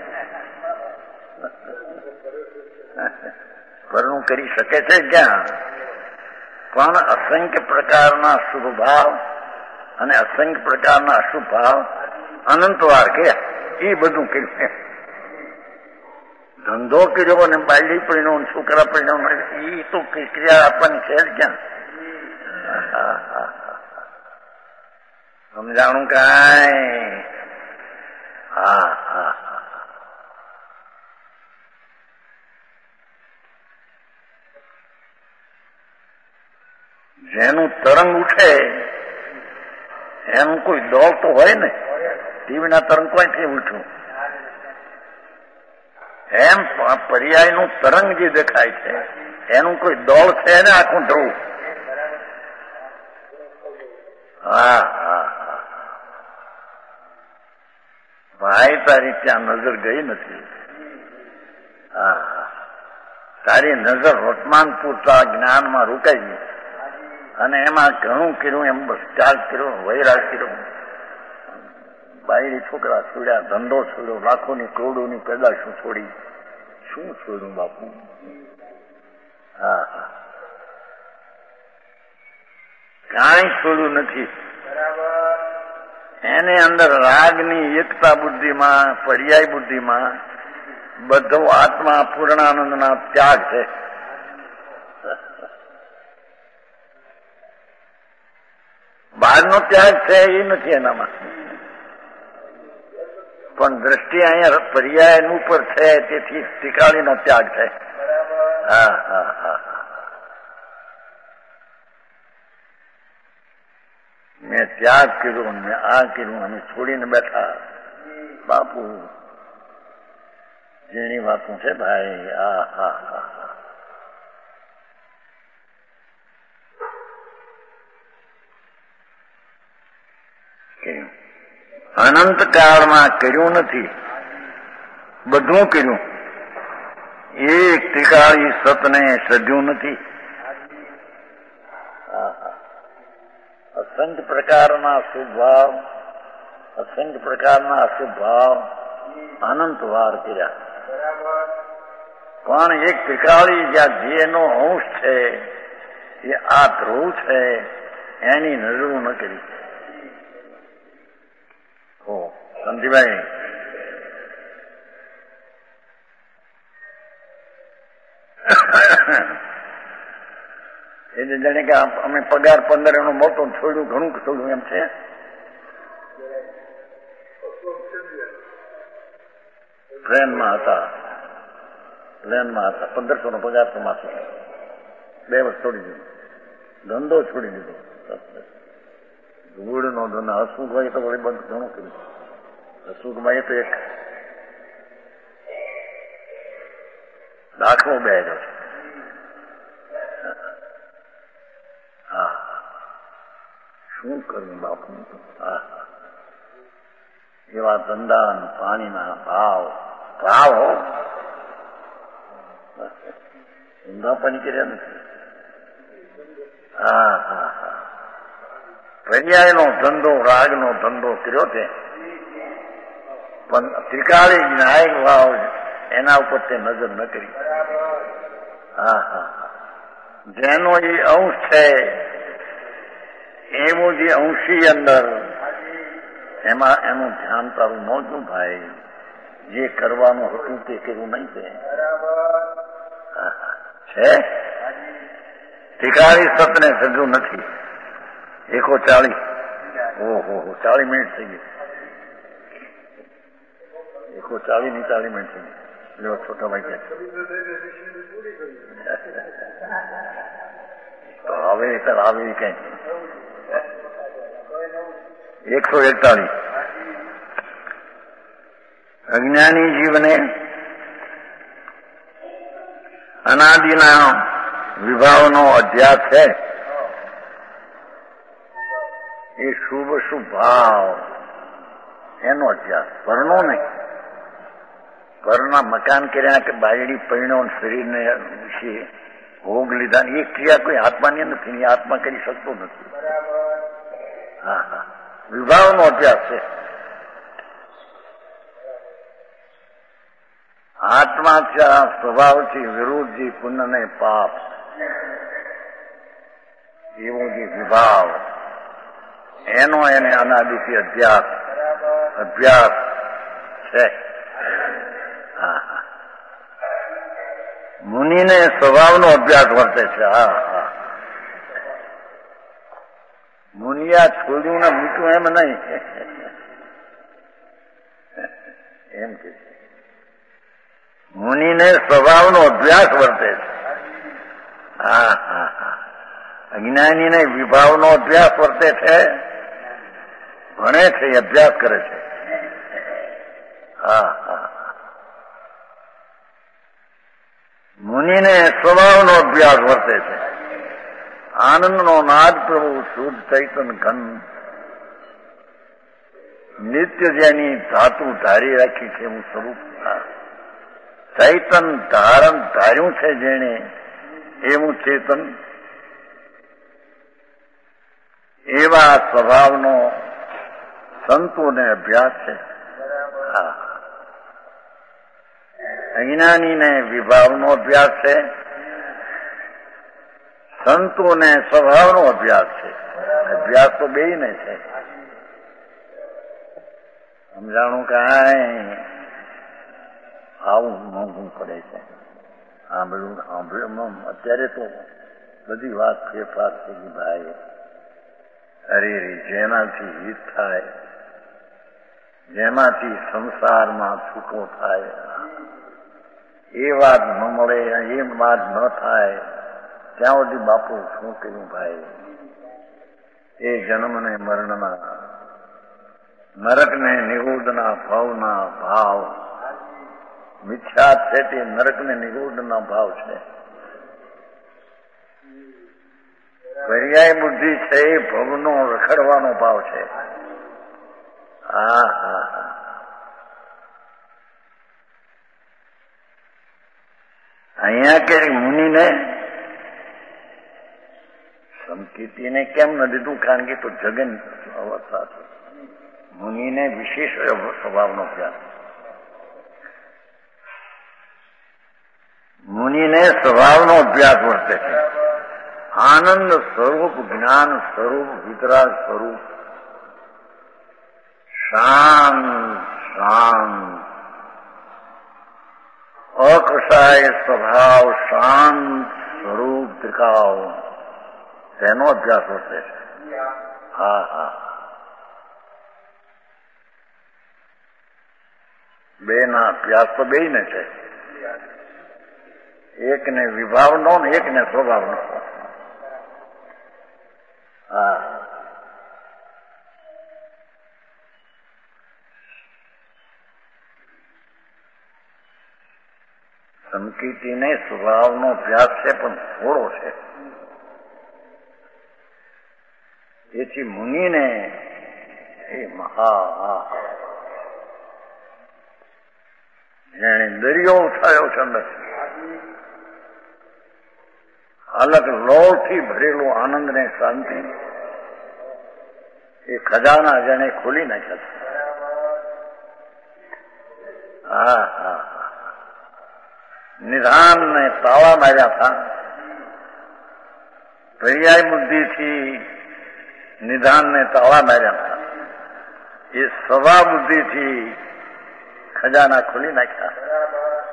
પરનું કરી શકે છે ક્યાં? પણ અસંખ્ય પ્રકારના શુભ ભાવ અને અસંખ્ય પ્રકારના અશુભ ભાવ અનંતવાર કે એ બધું કર્યું. ધંધો કર્યો અને બાયડી પડ્યો, છોકરા પડ્યો, એ તો ક્રિયા આપવાની છે જ ક્યાં? સમજાણું કાંઈ? જેનું તરંગ ઉઠે એનું કોઈ દોડ તો હોય ને. ટીવીના તરંગ કોઈથી ઉઠ્યું? એમ પર્યાયનું તરંગ જે દેખાય છે એનું કોઈ દોડ છે ને આખું ધ્રુવ. ભાઈ તારી ત્યાં નજર ગઈ નથી. તારી નજર વર્તમાન પૂરતા જ્ઞાનમાં રોકાઈ ગઈ અને એમાં ઘણું કર્યું. એમ બસ ત્યાગ કર્યો, વૈરાગ કર્યો, બાયડી છોકરા છોડ્યા, ધંધો છોડ્યો, લાખોની કરોડોની પેદાશો છોડી. શું છોડ્યું બાપુ? કાંઈ છોડ્યું નથી. એને અંદર રાગની એકતા બુદ્ધિમાં, પર્યાય બુદ્ધિમાં બધો આત્મા પૂર્ણાનંદના ત્યાગ છે. બહારનો ત્યાગ છે એ નથી એનામાં, પણ દ્રષ્ટિ અહીંયા પર્યાય ઉપર છે, તેથી ટીકાળીનો ત્યાગ છે. હા હા હા. મેં ત્યાગ કર્યો, મેં આ કર્યું, અમે છોડીને બેઠા. બાપુ જેની વાતું છે ભાઈ. હા હા હા. અનંત કાળમાં કર્યું નથી, બધું કર્યું. એક ત્રિકાળી સતને સધ્યું નથી. અસંખ્ય પ્રકારના શુભ ભાવ, અસંખ્ય પ્રકારના અશુભ ભાવ અનંત વાર કર્યા, પણ એક ત્રિકાળી જ્યાં જેનો અંશ છે એ આ ધ્રુવ છે એની નજરો ન કરી. ઓ સંધીભાઈ, એટલે જાણે કે અમે પગાર 15 એનો મોટો છોડ્યું, ઘણું છોડ્યું એમ છે. પ્લેનમાં હતા 1500 નો પગાર તો માથે 2 વર્ષ છોડી દીધો, ધંધો છોડી દીધો. ધૂળ નો ધંધો. હસમુખભાઈ તો વળી બંધ ઘણું કર્યું. હસમુખભાઈ તો એક દાખલો બેઠો છે. હા, શું કરવું બાપુ. હા, એવા ધંધા પાણીના ભાવ ધંધા પાણી કર્યા નથી. હા હા હા. પર્યાયનો ધંધો, રાગનો ધંધો કર્યો છે, પણ ત્રિકાળી ન્યાયિક ભાવ એના ઉપર તે નજર ન કરી. હા હા. જેનો એ અંશ છે એવું જે અંશી અંદર એમાં એનું ધ્યાન તારું નહોતું ભાઈ. જે કરવાનું હતું તે કર્યું નહીં તે છે. ત્રિકાળી સતને સજ્જુ નથી. 140. ઓહો, 40 મિનિટ થઈ ગઈ. 140 ની 40 મિનિટ થઈ ગઈ. લો છોટા ભાઈ કે તો હવે આવી કઈ 141. અજ્ઞાની જીવને અનાદિના વિભાવનો અધ્યાસ છે. એ શુભ શુભ ભાવ એનો અધ્યાસ, પરનો નહીં. પરના મકાન કર્યા કે બાયડી પૈણો શરીરને વિશે ભોગ લીધા, એ ક્રિયા કોઈ આત્માની નથી. એ આત્મા કરી શકતો નથી. હા હા. વિભાવનો અભ્યાસ છે. આત્મા સ્વભાવથી વિરુદ્ધ પુણ્ય ને પાપ એવો જે વિભાવ એનો એને અનાદિથી અભ્યાસ છે. હા હા. મુનિને સ્વભાવનો અભ્યાસ વર્તે છે. હા હા. મુનિયા છોડ્યું ને મૂક્યું એમ નહીં, એમ કે મુનિને સ્વભાવનો અભ્યાસ વર્તે છે. હા હા હા. અજ્ઞાનીને વિભાવનો અભ્યાસ વર્તે છે, ભણે છે, અભ્યાસ કરે છે. હા હા. મુનિને સ્વભાવનો અભ્યાસ વર્તે છે. આનંદનો નાદ પ્રભુ શુદ્ધ ચૈતન ઘન નિત્ય જેની ધાતુ ધારી રાખી છે એવું સ્વરૂપ ચૈતન ધાર્યું છે જેણે એવું ચેતન એવા સ્વભાવનો સંતોને અભ્યાસ છે. હા. અજ્ઞાનીને વિભાવનો અભ્યાસ છે, સંતોને સ્વભાવનો અભ્યાસ છે. અભ્યાસ તો બેયને છે. સમજાણું કાંઈ આવું મોંઘું પડે છે. સાંભળ્યું અત્યારે તો બધી વાત ફેરફાર થઈ ગઈ ભાઈ. અરે જેનાથી હિત થાય, જેનાથી સંસારમાં છૂટો થાય, એ વાત ન મળે, એ વાત ન થાય ત્યાં સુધી બાપુ શું કર્યું ભાઈ? એ જન્મને મરણના, નરકને નિગૂઢના ભાવના ભાવ મિથ્યા છે. તે નરકને નિગૂઢના ભાવ છે. પર્યાય બુદ્ધિ છે એ ભવનો રખડવાનો ભાવ છે. હા હા હા. અહીંયા કે મુનિને સમકીર્તિને કેમ ન દીધું? કારણ કે તો જગન અવસ્થા છે. મુનિને વિશેષ સ્વભાવનો જ્ઞાન, મુનિને સ્વભાવનો અભ્યાસ વર્તે છે. આનંદ સ્વરૂપ, જ્ઞાન સ્વરૂપ, વિતરાગ સ્વરૂપ, શાંત શાંત અકષાય સ્વભાવ, શાંત સ્વરૂપ ત્રિકાવ, તેનો અભ્યાસ વર્તે છે. હા હા. બે ના અભ્યાસ તો બેયને છે. એકને વિભાવનો ને એકને સ્વભાવનો. હા. સમકીર્તિને સ્વભાવનો અભ્યાસ છે પણ થોડો છે. એથી મુનિને એ મહા જેણે દરિયો ઉઠાયો છે અંદર, અલગ લોહથી ભરેલો આનંદ ને શાંતિ, એ ખજાના જેને ખોલી નાખ્યા. હા હા. નિધાન ને તાળા માર્યા હતા. પર્યાય બુદ્ધિથી નિધાન ને તાળા માર્યા હતા. એ સ્વભાવ બુદ્ધિથી ખજાના ખોલી નાખ્યા.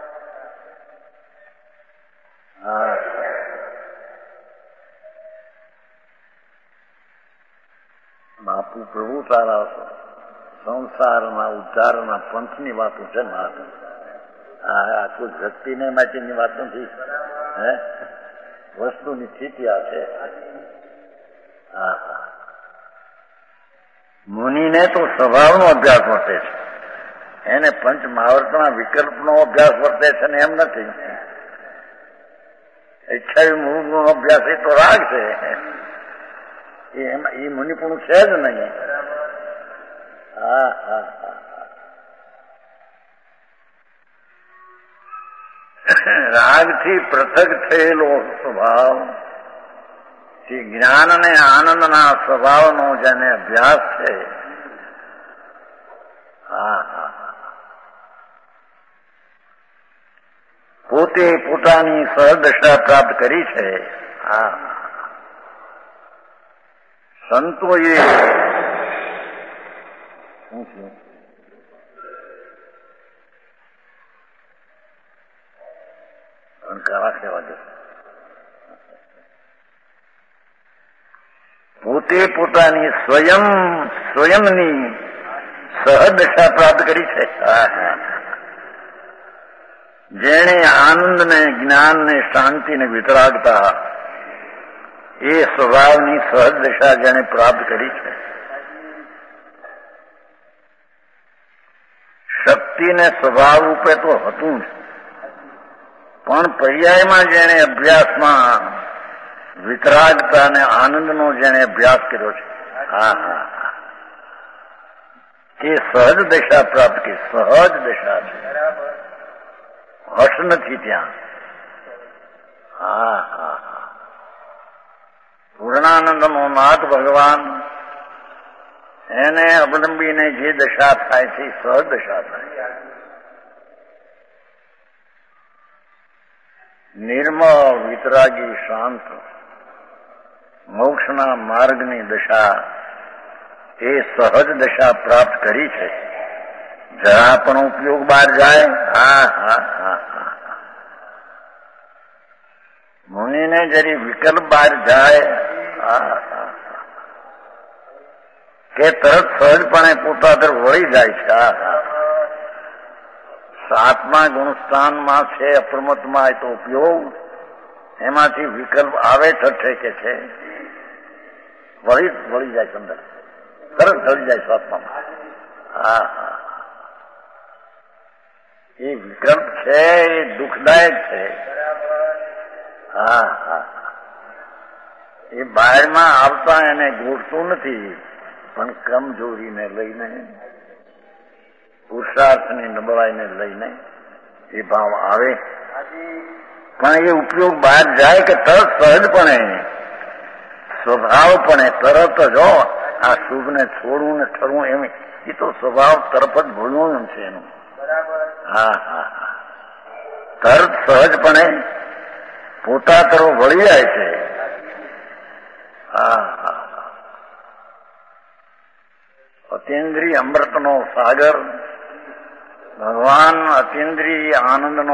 હા. બાપુ પ્રભુ તારા સંસારના ઉદ્ધારના પંથની વાતો છે. આખું વ્યક્તિને માટેની વાત નથી. હે વસ્તુની સ્થિતિ આ છે. હા. મુનિને તો સ્વભાવનો અભ્યાસ વર્તે છે. એને પંચ મહાવર્તના વિકલ્પનો અભ્યાસ વર્તે છે ને એમ નથી. 28 મૂળનો અભ્યાસ એ તો રાગ છે. એ મુનિપણું છે જ નહીં. હા હા હા. રાગથી પૃથક થયેલો સ્વભાવ, જ્ઞાન અને આનંદના સ્વભાવનો જેને અભ્યાસ છે. હા હા. પોતે પોતાની સહદશા પ્રાપ્ત કરી છે. હા. સંતોએ શું છે? પોતે પોતાની સ્વયંની સહદશા પ્રાપ્ત કરી છે. જેણે આનંદ ને જ્ઞાન ને શાંતિ ને વિતરાગતા, એ સ્વભાવની સહદશા જેણે પ્રાપ્ત કરી છે. શક્તિ ને સ્વભાવ રૂપે તો હતું જ, પણ પર્યાયમાં જેણે અભ્યાસમાં વિતરાગતા અને આનંદનો જેણે અભ્યાસ કર્યો છે. હા હા. એ સહજ દશા પ્રાપ્ત કરી. સહજ દશા છે. હર્ષ નથી ત્યાં. હા હા. પૂર્ણાનંદનો નાથ ભગવાન, એને અવલંબીને જે દશા થાય છે એ સહજ દશા થાય. નિર્મળ, વિતરાગી, શાંત, મોક્ષના માર્ગની દશા એ સહજ દશા પ્રાપ્ત કરી છે. જરા પણ ઉપયોગ બહાર જાય, હા હા હા હા, મુનિને જરી વિકલ્પ બહાર જાય, હા હા, કે તરત સહજપણે પોતા તરફ વળી જાય છે. હા હા, સાતમા ગુણસ્થાનમાં છે અપ્રમતમાં એ તો ઉપયોગ, એમાંથી વિકલ્પ આવે ઠઠે કે છે વળી જાય અંદર, તરત ઢળી જાય સ્વાત્મામાં. હા હા, એ વિકલ્પ છે એ દુઃખદાયક છે. હા હા, એ બહારમાં આવતા એને ગોઠતું નથી, પણ કમજોરીને લઈને, પુરુષાર્થની નબળાઈને લઈને એ ભાવ આવે. પણ એ ઉપયોગ બહાર જાય કે તરત સહજપણે, સ્વભાવપણે તરત જ આ શુભને છોડવું ને ઠરવું એમ એ તો સ્વભાવ તરફ જ ભૂલવું છે એનું. હા હા હા, તરત સહજપણે પોતા તરફ વળી જાય છે. હા હા, અતિન્દ્રિય અમૃતનો સાગર ભગવાન, અતિન્દ્રિય આનંદનો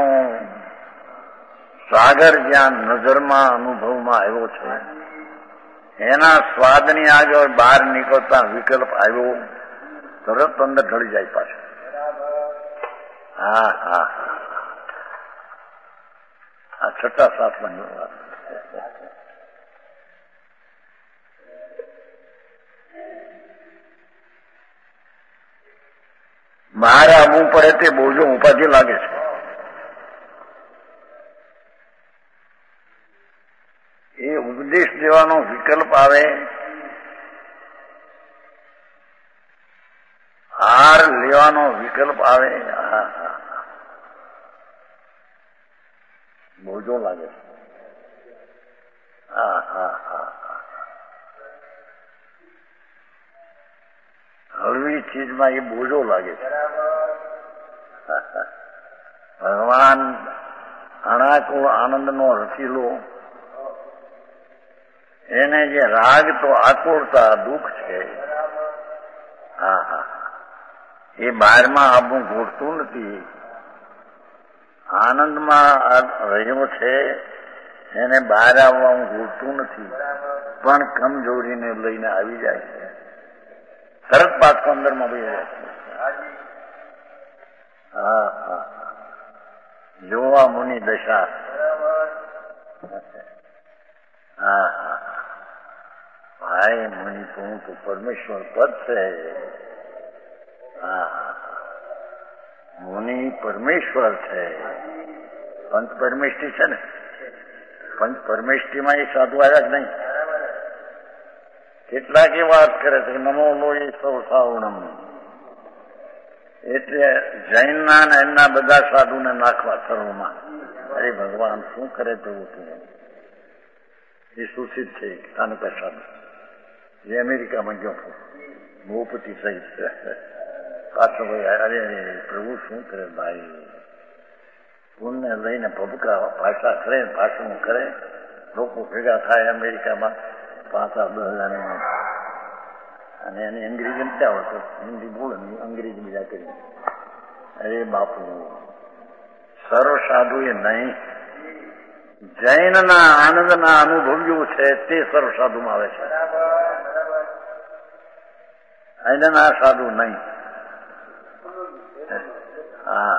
સાગર જ્યાં નજરમાં અનુભવમાં આવ્યો છે, એના સ્વાદની આગળ બહાર નીકળતા વિકલ્પ આવ્યો, તરત અંદર ઢળી જાય પાછું. હા હા, આ છઠ્ઠા સાતમાની વાત. બહાર આવવું પડે તે બોજો ઉપાધિ લાગે છે. એ ઉપદેશ દેવાનો વિકલ્પ આવે, હાર લેવાનો વિકલ્પ આવે, બોજો લાગે છે. હા હા હા, હળવી ચીજમાં એ બોજો લાગે છે. ભગવાન અણાકુળ આનંદનો રસીલો, એને જે રાગ તો આકુળતા દુઃખ છે. હા હા, એ બહારમાં આવવું ઘોડતું નથી, આનંદમાં રહ્યો છે, એને બહાર આવવાનું ઘોડતું નથી, પણ કમજોરીને લઈને આવી જાય છે, તરત પાછો અંદરમાં ભાઈ જાય છે. હા હા, જોવા મુનિ દશા. હા હા, ભાઈ મુનિ તું તો પરમેશ્વર પદ છે. હા હા, મુનિ પરમેશ્વર છે. પંચ પરમેષ્ઠી છે ને, પંચ પરમેષ્ઠીમાં એ સાધુ આવ્યા જ નહીં. કેટલાક એ વાત કરે છે નમો લોહી સૌ સાવણમ, એટલે જૈનના ને એમના બધા સાધુને નાખવા સર્વમાં. અરે ભગવાન શું કરે તેવું તું, એ સૂચિત છે સ્થાનિક સાધુ, જે અમેરિકામાં ગયો હતો ભૂપતિ સહિત. પાછો ભાઈ અરે પ્રભુ શું કરે ભાઈ, પુણ્ય લઈને ભબકા ભાષા કરે, ભાષણ કરે, લોકો ભેગા થાય અમેરિકામાં 5,000 અને એને અંગ્રેજી નથી આવડતો, હિન્દી બોલે અંગ્રેજી બીજા કરી. અરે બાપુ, સર્વ સાધુ એ નહીં, જૈનના આનંદના અનુભવ્યો છે તે સર્વ સાધુમાં આવે છે, અહીંના સાધુ નહીં. હા,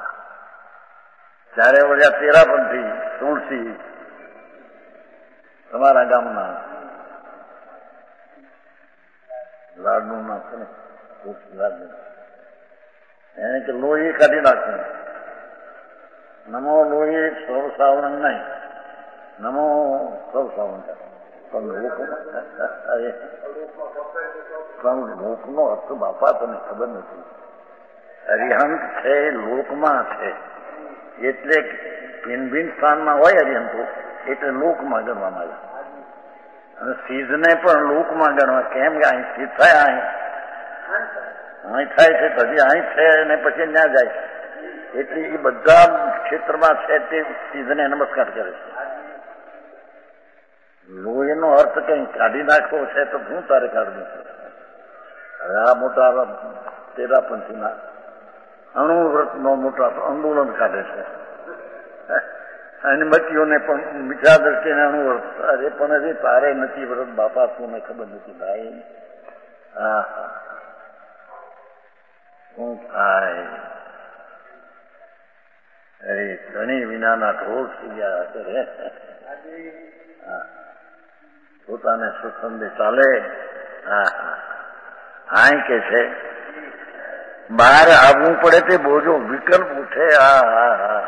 ત્યારે વળ્યા તેરાપંથી તુલસી તમારા ગામના લાડનું ના છે ને, લાડુ એને કે લોહી કાઢી નાખ્યું. નમો લોહી સૌ સાવણ નહીં, નમો સૌ સાવણ. પણ લોકનો અર્થ બાપા તને ખબર નથી. અરિહંત છે લોકમાં છે, એટલે ભિન્ન ભિન્ન સ્થાનમાં હોય અરિહંતો, એટલે લોકમાં ગણવામાં આવે. અને સિદ્ધને પણ લોકમાં ગણવા, કેમ કે અહીં સિદ્ધ થાય, અહીં થાય છે પછી અહીં છે અને પછી ત્યાં જાય છે, એટલે એ બધા ક્ષેત્રમાં છે તે સિદ્ધને નમસ્કાર કરે છે. લોહીનો અર્થ કઈ કાઢી નાખવો છે તો શું તારે કાઢવું છે? હવે આ મોટા તેરાપંથીના અણુવ્રતનો મોટા આંદોલન કાઢે છે અને મતીઓને પણ મીઠા દ્રષ્ટિને અણુવ્રત. અરે પણ હજી તારે નથી વ્રત બાપા, શું ખબર નથી ભાઈ. હા હા, શું થાય? અરે ધણી વિનાના ઢોળ થઈ ગયા કરે. પોતાને સુખંદે ચાલે. હા હા, હા કે છે બહાર આવવું પડે તે બોજો વિકલ્પ ઉઠે. હા હા હા,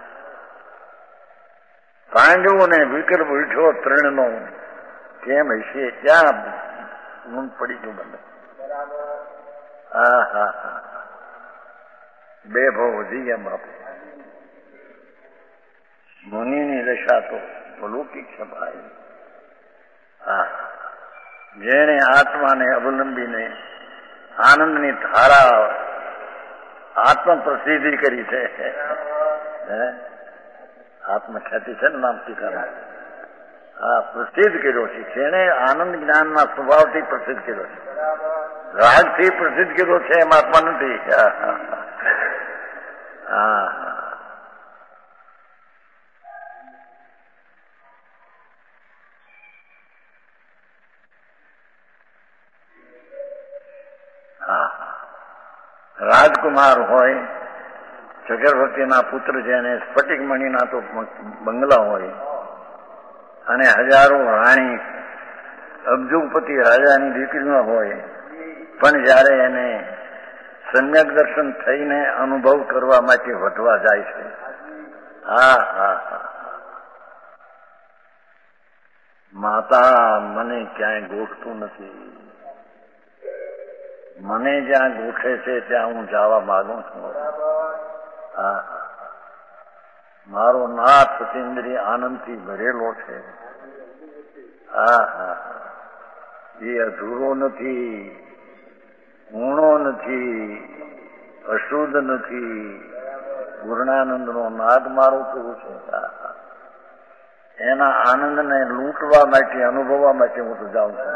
પાંડવોને વિકલ્પ ઉઠ્યો ત્રણનો. કેમ હશે? ક્યાં ઊંઘ પડી ગયું મને? હા હા હા, બે ભાવ વધી ગયા બાપુ. મુનિની દશા તો અલૌકિક છે ભાઈ. હા, જેણે આત્માને અવલંબીને આનંદની ધારા આત્મ પ્રસિદ્ધિ કરી છે. આત્મખ્યાતિ છે ને નામ ટીકામાં. હા, પ્રસિદ્ધ કર્યો છે. જેણે આનંદ જ્ઞાનના સ્વભાવથી પ્રસિદ્ધ કર્યો છે. રાગથી પ્રસિદ્ધ કર્યો છે એમ આત્મા નથી. હા, રાજકુમાર હોય, ચક્રવર્તીના પુત્ર જેને સ્ફટિકમણીના તો બંગલા હોય અને હજારો રાણી અબજોપતિ રાજાની દીકરીઓ હોય, પણ જયારે એને સમ્યક દર્શન થઈને અનુભવ કરવા માટે વધવા જાય છે. હા હા હા, માતા મને ક્યાંય ગોઠતું નથી. મને જ્યાં ગોઠે છે ત્યાં હું જવા માંગુ છું. હા, મારો નાથ સતીન્દ્રિય આનંદથી ભરેલો છે. હા હા, એ અધૂરો નથી, ઊણો નથી, અશુદ્ધ નથી. પૂર્ણાનંદનો નાદ મારો કેવું છે. એના આનંદને લૂંટવા માટે, અનુભવવા માટે હું તો જાઉં છું.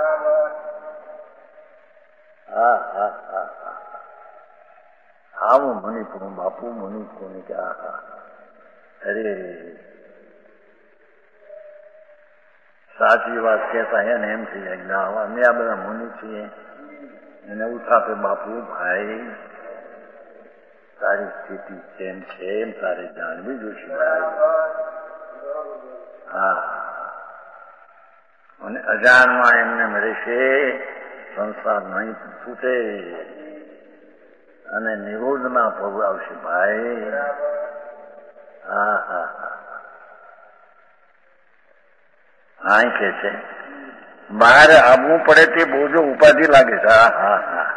હા હા હા હા, આવું મણિપુર બાપુ, મણિપુર કે આ. અરે સાચી વાત કહેતા હે ને એમ થઈ જાય. અમે આ બધા મુનિ છીએ એને ઉઠાપે બાપુ ભાઈ તારી સ્થિતિ કેમ છે એમ તારે જાણવી જોઈશે ભાઈ. હા, અને અજાણમાં એમને રહેશે, સંસાર નહીં છૂટે અને નિરોધના પગ આવશે ભાઈ. હા હા હા, હા કે છે બહાર આવવું પડે તે બોજો ઉપાધિ લાગે છે. હા હા હા,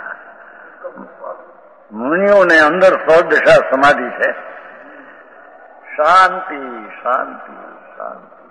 મુનિઓને અંદર સદશા સમાધિ છે. શાંતિ શાંતિ શાંતિ,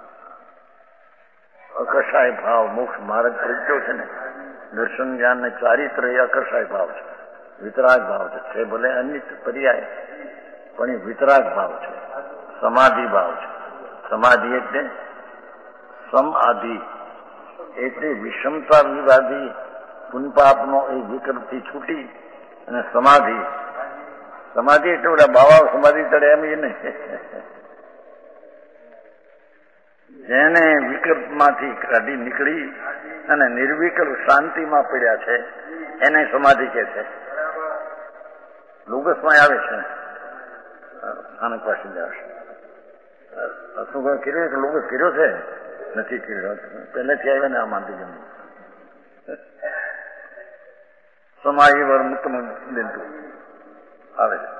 અકશાય ભાવ મોક્ષ માર્ગ પ્રગટ્યો છે ને. દર્શન જ્ઞાન ને ચારિત્ર એ અકશાય ભાવ છે, વિતરાગ ભાવ છે. ભલે અન્ય પર્યાય પણ એ વિતરાગ ભાવ છે, સમાધિ ભાવ છે. સમાધિ એટલે સમાધિ એટલે વિષમતા વિવાદી પુનપાપનો એ વિકલ્પથી છૂટી અને સમાધિ. સમાધિ એટલે ઓલા બાવા સમાધિ ચડે એમ એ નહીં. જેને વિકલ્પમાંથી કાઢી નીકળી અને નિર્વિકલ્પ શાંતિમાં પડ્યા છે એને સમાધિ કહે છે. લુગસમાં આવે છે સ્થાનક પાસે આવશે. શું કર્યો કે લુગસ કર્યો છે? નથી કર્યો, પહેલેથી આવ્યા ને આ માંડી જમવું. સમાધિ વર મુક્ત બિંદુ આવે છે.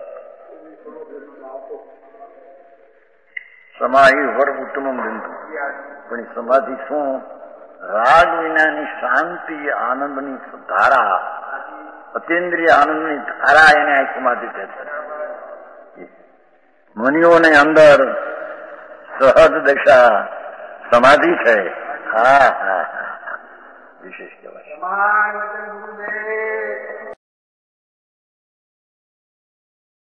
સમાધિ વર ઉત્તમ બિંદુ. પણ સમાધિ શું? રાગ વિનાની શાંતિ આનંદની ધારા, અતિન્દ્રિય આનંદની ધારા એને સમાધિ કહે છે. મુનિઓને અંદર સહજ દશા સમાધિ છે. હા હા હા, વિશેષ કહેવાય.